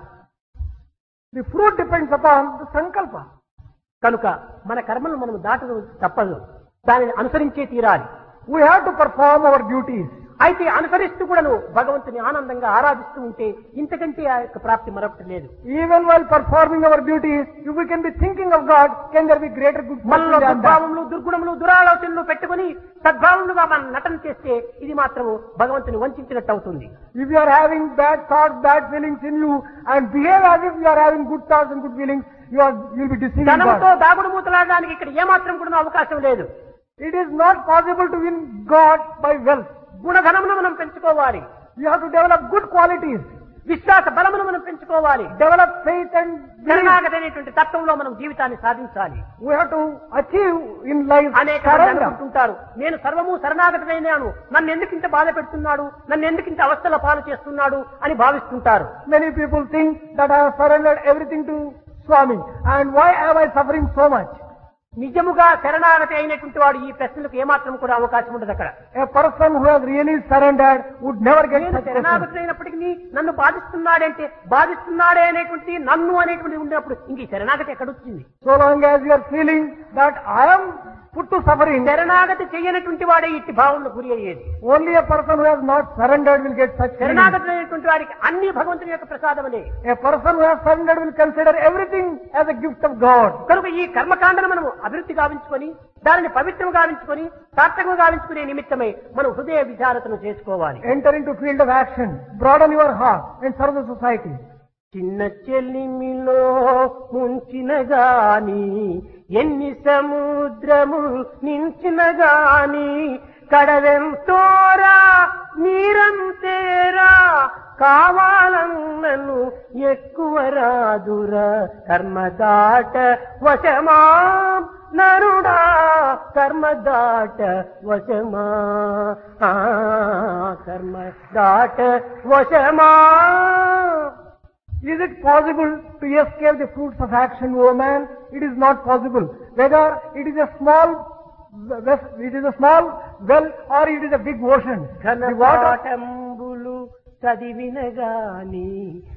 The fruit depends upon the sankalpa. కనుక మన కర్మను మనం దాటడం తప్పదు, దానిని అనుసరించే తీరాలి. We have to perform our duties. అయితే అనుసరిస్తూ కూడాను భగవంతుని ఆనందంగా ఆరాధిస్తూ ఉంటే ఇంతకంటే ఆ యొక్క ప్రాప్తి మరొకటి లేదు. Even while performing our duties, if we can be thinking of God, can there be greater good మనలో fortune than that? దుర్భావములు దుర్గుణములు దురాలోచనలు పెట్టుకుని సద్భావములుగా మనం నటన చేస్తే ఇది మాత్రము భగవంతుని వంచినట్టు అవుతుంది. If you are having bad thoughts, bad feelings in you, and behave as if you are having good thoughts and good feelings, you are you will be deceiving ధనంతో God. దాగుడు మూతలాడడానికి ఇక్కడ ఏమాత్రం కూడా అవకాశం లేదు. It is not possible to win God by wealth. గుణధనమును మనం పెంచుకోవాలి. You have to develop good qualities, విశ్వాస బలమును మనం పెంచుకోవాలి. develop faith and belief. శరణాగతి అనేటువంటి తత్వంలో మనం జీవితాన్ని సాధించాలి. We have to achieve in life అనేక మంది surrender. అనుకుంటుంటారు, నేను సర్వము శరణాగతమైనాను, నన్ను ఎందుకు ఇంత బాధ పెడుతున్నాడు, నన్ను ఎందుకు ఇంత అవస్థల పాలు చేస్తున్నాడు అని భావిస్తుంటారు. Many people think that I have surrendered everything to Swami, and why am I suffering so much? నిజముగా శరణాగతి అయినటువంటి వాడు ఈ ప్రశ్నలకు ఏమాత్రం కూడా అవకాశం ఉండదు. అక్కడ A person who has really surrendered would never get నేను such questions. శరణాగతి అయినప్పటికీ నన్ను బాధిస్తున్నాడంటే బాధిస్తున్నాడే అనేటువంటి నన్ను అనేటువంటి ఉన్నప్పుడు ఇంక ఈ శరణాగతి ఎక్కడొచ్చింది? So long as you are feeling that I am put to suffering, శరణాగతి చేయనటువంటి వాడే ఇట్టి భావంలో గురి అయ్యేది. only a person who has not surrendered will get such feelings. శరణాగతి అయినటువంటి వారికి అన్ని భగవంతుని యొక్క ప్రసాదమనే. A person who has surrendered will consider everything as a gift of God. కనుక ఈ కర్మకాండను మనము అభివృద్ధి గావించుకొని దానిని పవిత్రం గావించుకొని సార్థకం గావించుకునే నిమిత్తమై మనం హృదయ విచారతను చేసుకోవాలి. Enter into field of action, broaden your heart and serve the society. చిన్న చెల్లిమిలో ముంచిన గాని ఎన్ని సముద్రము నించిన గాని కడవెంతోరా నీరంతేరా కావాలన్నను ఎక్కువ రాదురా కర్మ దాట వశమా నరుడా కర్మ దాట వశమా ఆ, కర్మ దాట వశమా. Is it possible to escape the fruits of action, O man? It is not possible. Whether it is a small, it is a small well or it is a big ocean. The water, ఘనపాఠంబులు చదివిన గాని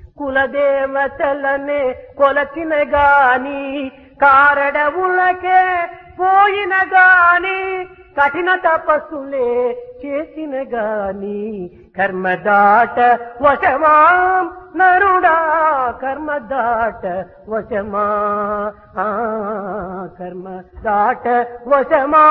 కులదేవతలనే కొలచిన గాని కారడవులకే పోయిన గాని కఠిన తపస్సులే చేసిన గాని కర్మ దాట వశమా నరుడా కర్మ దాట వశమా ఆ, కర్మ దాట వశమా.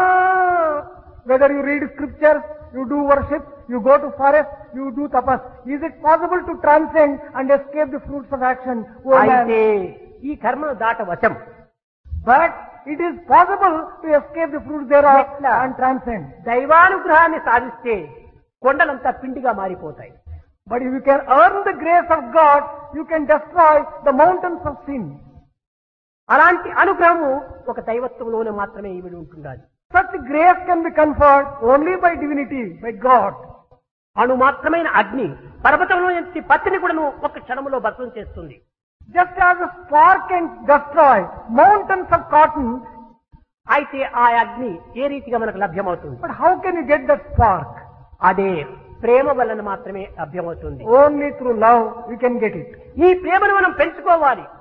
whether you read scriptures, you do worship, you go to forest, you do tapas. Is it possible to transcend and escape the fruits of action, O అయితే man? ఈ కర్మను దాట వశం. But it is possible to escape the fruits thereof ఎట్లా? and transcend. దైవానుగ్రహాన్ని సాధిస్తే కొండలంతా పిండిగా మారిపోతాయి. But if you can earn the grace of God, you can destroy the mountains of sin. అలాంటి అనుగ్రహము ఒక దైవత్వంలోనే మాత్రమే ఇవిడి ఉంటుండాలి. Such grace can be conferred only by divinity, by God. అణు మాత్రమైన అగ్ని పర్వతంలో నుంచి పత్తిని కూడాను ఒక క్షణములో భస్మం చేస్తుంది. Just as a spark can destroy mountains of cotton, అయితే ఆ అగ్ని ఏ రీతిగా మనకు లభ్యమవుతుంది? but how can you get that spark? అదే ప్రేమ వలన మాత్రమే లభ్యమవుతుంది. Only through love you can get it. ఈ ప్రేమను మనం పెంచుకోవాలి.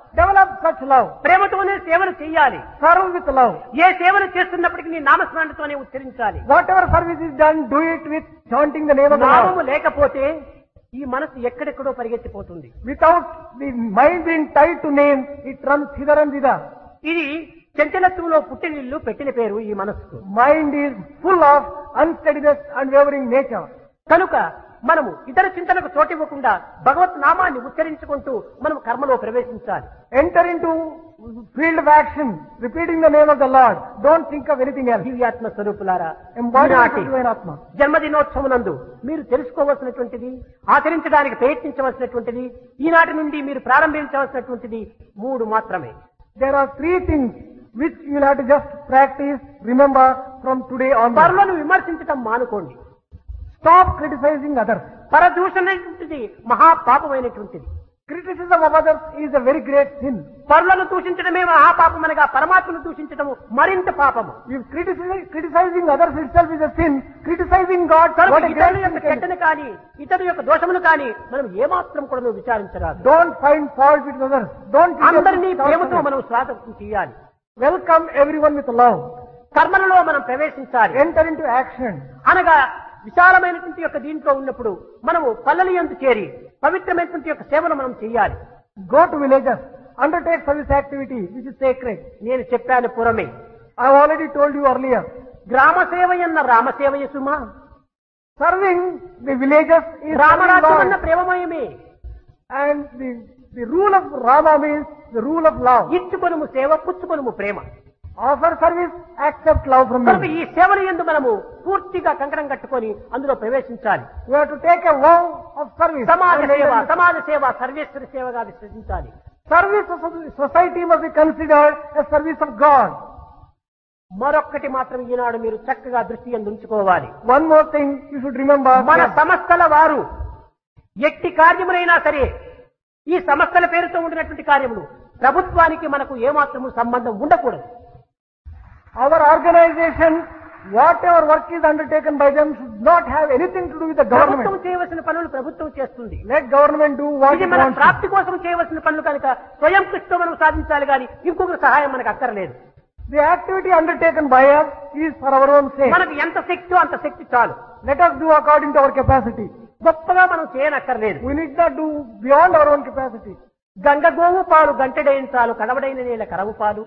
Develop such love. ప్రేమతోనే సేవలు చేయాలి. Serve with love. ఏ సేవలు చేస్తున్నప్పటికీ నీ నామస్మరణతోనే ఉచ్చరించాలి. Whatever service is done, do it with chanting the name of the నామము Lord. లేకపోతే ఈ మనసు ఎక్కడెక్కడో పరిగెత్తిపోతుంది. Without the mind being tied to name, it runs hither and thither. ఇది చంచలత్వంలో పుట్టినిల్లు పెట్టిన పేరు ఈ మనస్సుకు. Mind is full of unsteadiness and wavering nature. కనుక మనము ఇతర చింతనకు చోటివ్వకుండా భగవత్ నామాన్ని ఉచ్చరించుకుంటూ మనం కర్మలో ప్రవేశించాలి. Enter into field of action, repeating the name of the Lord. Don't think of anything else. దివ్యాత్మ స్వరూపులారా, Embody ఈనాటి the divine Atma. జన్మదినోత్సవనందు మీరు తెలుసుకోవలసినటువంటిది, ఆచరించడానికి ప్రయత్నించవలసినటువంటిది, ఈనాటి నుండి మీరు ప్రారంభించవలసినటువంటిది మూడు మాత్రమే. There are three things which you will have to just practice, remember from today onwards. పరులను విమర్శించటం మానుకోండి. Stop criticizing others. పరదూషణమైనటువంటిది మహాపాపమైనటువంటిది. Criticism of others is a very great sin. పరులను దూషించడమే మహాపాపమనగా పరమాత్మను దూషించడము మరింత పాపము. If criticizing, criticizing others itself is a sin, criticizing God, కనుక what a ఇతరుల great యొక్క sin can చెడ్డను కానీ ఇతరుల యొక్క దోషమును కానీ మనం ఏమాత్రం కూడా నువ్వు విచారించరాదు. be. Don't find fault with others. Don't అందరినీ criticize ప్రేమతో others. మనం స్వాగతం చేయాలి. Welcome everyone with love. కర్మలలో మనం ప్రవేశించాలి. Enter into action. అనగా విశాలమైనటువంటి యొక్క దీంట్లో ఉన్నప్పుడు మనము పల్లెల యందు చేరి పవిత్రమైనటువంటి యొక్క సేవను మనం చేయాలి. Go to villages. Undertake service activity which is sacred. నేను చెప్పాను పురమే. I have already told you earlier. గ్రామ సేవ ఎన్న రామసేవయ సుమా. Serving the villages is serving రామరాజ్యం అన్న God. ప్రేమమయమే. And the, the rule of Rama means the rule of love. ఇచ్చుకొనుము సేవ, పుచ్చుకొనుము ప్రేమ. Offer service, accept love from కనుక me. ఈ సేవల యందు మనము పూర్తిగా కంకణం కట్టుకొని అందులో ప్రవేశించాలి. We have to take a vow of service. సమాజ And సేవ, enter- సమాజ సేవ సర్వేశ్వరి సేవగా విశ్వసించాలి. Service of society must be considered a service of God. మరొక్కటి మాత్రం ఈనాడు మీరు చక్కగా దృష్టి యందు ఉంచుకోవాలి. One more thing you should remember. మన that సంస్థల వారు ఎట్టి కార్యములైనా సరే ఈ సంస్థల పేరుతో ఉండినటువంటి కార్యములు ప్రభుత్వానికి మనకు ఏమాత్రము సంబంధం ఉండకూడదు. Our organization, whatever work is undertaken by them, should not have anything to do with the ప్రభుత్వం government. చేయవలసిన పనులు ప్రభుత్వం చేస్తుంది. Let government do what ఇది it మన wants. to. ప్రాప్తి కోసం చేయవలసిన పనులు కనుక స్వయం కృషితో మనం సాధించాలి కానీ ఇంకొకరి సహాయం మనకు అక్కర్లేదు. The activity undertaken by us is for our own sake. మనకు ఎంత శక్తి అంత శక్తి చాలు. Let us do according to our capacity. గొప్పగా మనం చేయనక్కర్లేదు. We need not do beyond our own capacity. Ganga గోవు పాలు గంటెడైన చాలు, కడవడైన నేల కరవు పాలు.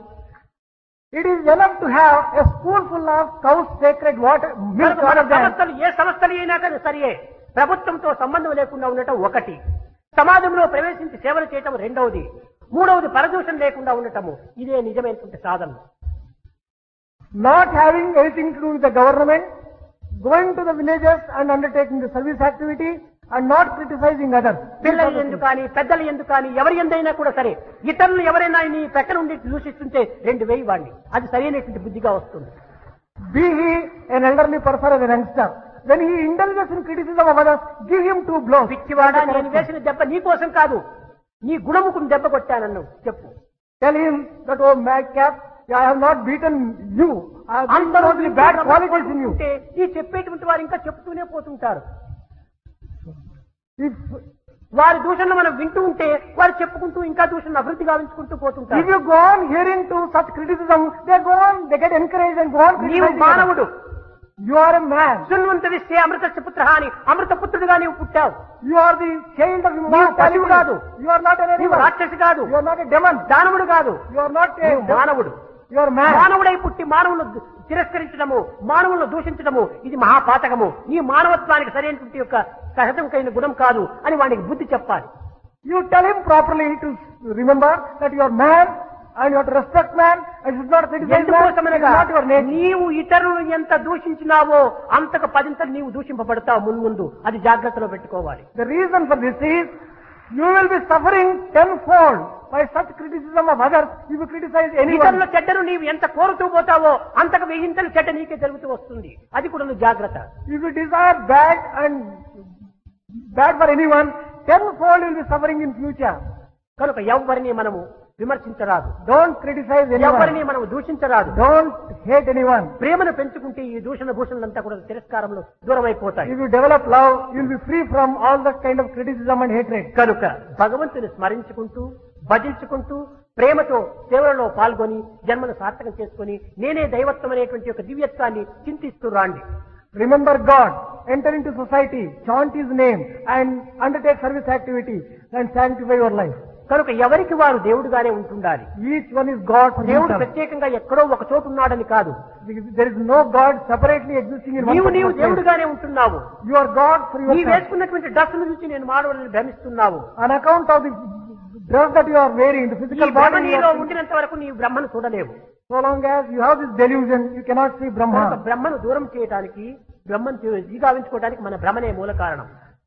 It is enough to have a spoonful of cow's sacred water, milk కనుక మన out of that. సంస్థలు ఏ సంస్థలు అయినా కానీ సరియే ప్రభుత్వంతో సంబంధం లేకుండా ఉండటం ఒకటి, సమాజంలో ప్రవేశించి సేవలు చేయటం రెండవది, మూడవది పరదూషణ లేకుండా ఉండటము ఇదే నిజమైనటువంటి సాధన. Not having anything to do with the government, going to the villages and undertaking the service activity and not criticizing others. పిల్లలు ఎందుకు కానీ పెద్దలు ఎందుకు కానీ ఎవరి ఎందైనా కూడా సరే ఇతరులు ఎవరైనా నీ ప్రక్కన ఉండి దూషిస్తుంటే రెండు వేయి వాడిని, అది సరైనటువంటి బుద్ధిగా వస్తుంది. Be he an elderly person or a youngster, when he indulges in criticism of others, give him two blows. పిచ్చివాడా, నేను వేసిన దెబ్బ నీ కోసం కాదు, నీ గుణముకు దెబ్బ కొట్టానన్ను చెప్పు. Tell him that, oh madcap, I have not beaten you. I have beaten అందరూ only bad qualities in you. ఉంటే ఈ చెప్పేటువంటి వారు ఇంకా చెప్తూనే పోతుంటారు. If, వారి దూషణలు మనం వింటూ ఉంటే వారు చెప్పుకుంటూ ఇంకా దూషణ అభివృద్ధి గావించుకుంటూ if పోతుంటారు. you go on hearing to such criticism, they go on, they get encouraged and go on నీవు criticizing others. మానవుడు, You are a man. శృణ్వంత విశ్వే అమృత పుత్ర అని అమృత పుత్రుడిగా నీవు పుట్టావు. You are the child of నీవు immortality. పశువు కాదు, You are not an నీవు animal. రాక్షసి కాదు, You are not a demon. దానవుడు కాదు, You are not a నీవు మానవుడు. You are man. మానవుడై పుట్టి మానవులను తిరస్కరించడము, మానవులను దూషించడము ఇది మహాపాతకము. నీ మానవత్వానికి సరైనటువంటి యొక్క సహజం కలిగిన గుణం కాదు అని వానికి బుద్ధి చెప్పాలి. You tell him properly to remember that you are man and you have to respect man and should not criticize man. It is ఎందుకోసమనగా not your nature. నీవు ఇతరులను ఎంత దూషించినావో అంతకు పదింతలు నీవు దూషింపబడతావు మున్ముందు, అది జాగ్రత్తలో పెట్టుకోవాలి. The reason for this is you will be suffering tenfold by such criticism of others if you criticize anyone. ఇతరుల చెడ్డను నీవు ఎంత కోరుతూ పోతావో అంతకు వెయ్యింతలు చెడ్డ నీకే జరుగుతూ వస్తుంది. అది కూడా నువ్వు జాగ్రత్త. If you desire bad and bad for anyone, tenfold you will be suffering in future. కనుక ఎవరిని మనము విమర్శించరాదు. Don't criticize anyone. ఎవరిని మనం దూషించరాదు. Don't hate anyone. ప్రేమను పెంచుకుంటే ఈ దూషణ భూషణలంతా కూడా తిరస్కారంలో దూరం అయిపోతాయి. If you develop love, you will be free from all that kind of criticism and hatred. కనుక భగవంతుని స్మరించుకుంటూ భజించుకుంటూ ప్రేమతో సేవలలో పాల్గొని జన్మను సార్థకం చేసుకుని నేనే దైవత్వం అనేటువంటి ఒక దివ్యత్వాన్ని చింతిస్తూ రాండి. Remember God, enter into society, chant His name and undertake service activity and sanctify your life. కనుక ఎవరికి వారు దేవుడుగానే ఉంటుండాలి. Each one is God for దేవుడు himself. ప్రత్యేకంగా ఎక్కడో ఒక చోటు ఉన్నాడని కాదు. There is no God separately existing in one నీవు నీవు particular place. దేవుడుగానే ఉంటున్నావు. You are God for నీ yourself. వేసుకున్నటువంటి డ్రెస్సును చూసి నేను మానవుడిని భ్రమిస్తున్నావు. On account of the dress that you are wearing, the ఈ physical భ్రమ body, you నీలో are- ఉండినంత వరకు నీవు బ్రహ్మను చూడలేవు. so long as you have this delusion, you cannot see కనుక Brahma. బ్రహ్మను దూరం చేయడానికి బ్రహ్మను జీగావించుకోవడానికి మన భ్రమనే మూల కారణం.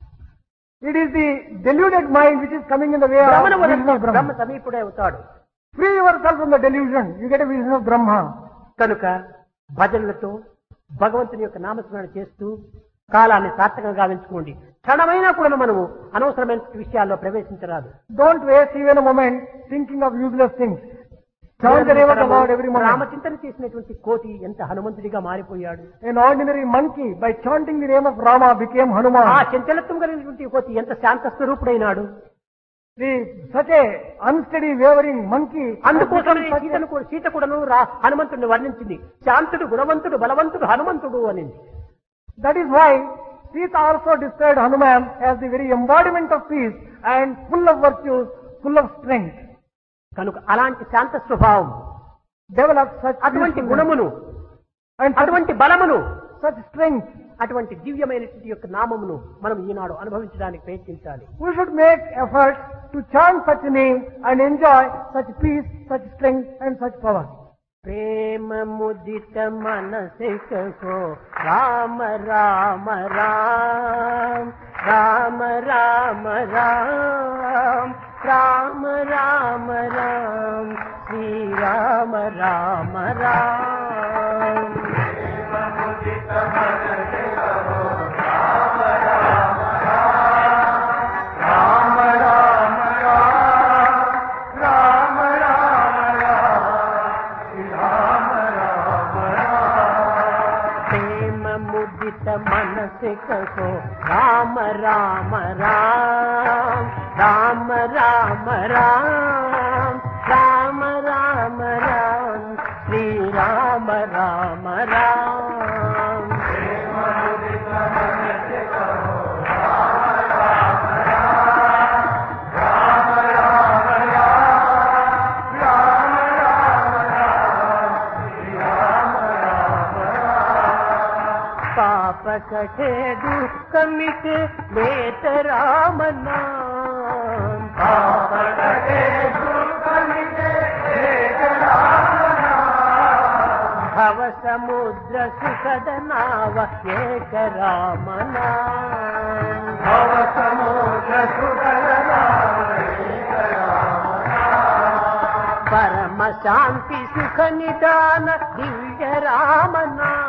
It is the deluded mind which is coming in the way of భ్రమను vision వదిలితే of Brahma. బ్రహ్మ సమీపుడే అవుతాడు. Free yourself from the delusion, you get a vision of Brahma. కనుక భజనలతో భగవంతుని యొక్క నామస్మరణ చేస్తూ కాలాన్ని సార్థకంగా గావించుకోండి. క్షణమైనా కూడా మనము అనవసరమైన విషయాల్లో ప్రవేశించరాదు. Don't waste even a moment thinking of useless things. Chant the name of the Lord every moment. రామచింతన చేసినటువంటి కోతి ఎంత హనుమంతుడిగా మారిపోయాడు. An ordinary monkey, by chanting the name of Rama, became Hanuman. ఆ చంచలత్వం కలిగినటువంటి కోతి ఎంత శాంత స్వరూపుడైనాడు. The, such a unsteady, wavering monkey. అందుకోసం సీతను కూడా సీత కూడాను రా- హనుమంతుడిని వర్ణించింది. శాంతుడు, గుణవంతుడు, బలవంతుడు హనుమంతుడు అనింది. That is why Sita also described Hanuman as the very embodiment of peace and full of virtues, full of strength. కనుక అలాంటి శాంత స్వభావం, Develop such అటువంటి peacefulness గుణమును, and such, అటువంటి బలమును, such strength. అటువంటి దివ్యమైనటువంటి యొక్క నామమును మనం ఈనాడు అనుభవించడానికి ప్రయత్నించాలి. We should make efforts to chant such name and enjoy such peace, such strength and such power. ప్రేమ ముదిత మనసే కహో రామ రామ రామ రామ రామ రామ రామ రామ రామ శ్రీ రామ రామ రామ. మనसे कहो राम राम राम राम राम राम राम राम राम श्री राम राम राम. पाप कटे दुख मिटे लेत राम नाम. पाप कटे दुख मिटे लेत राम नाम. भव समुद्र सुखद नाव एक राम नाम. भव समुद्र सुखद नाव एक राम नाम. परम शांति सुख निदान दिव्य राम नाम.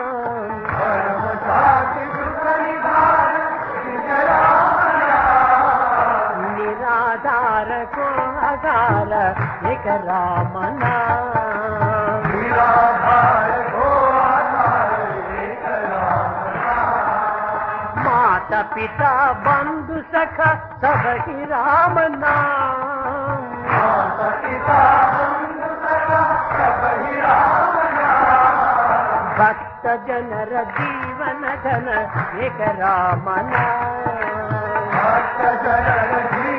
निराधार को आधार एक राम नाम. निराधार को आधार एक राम नाम. माता पिता बंधु सखा सब ही राम नाम. माता पिता बंधु सखा सब ही राम नाम. भक्त जनर जीवन धन एक राम नाम. भक्त जनर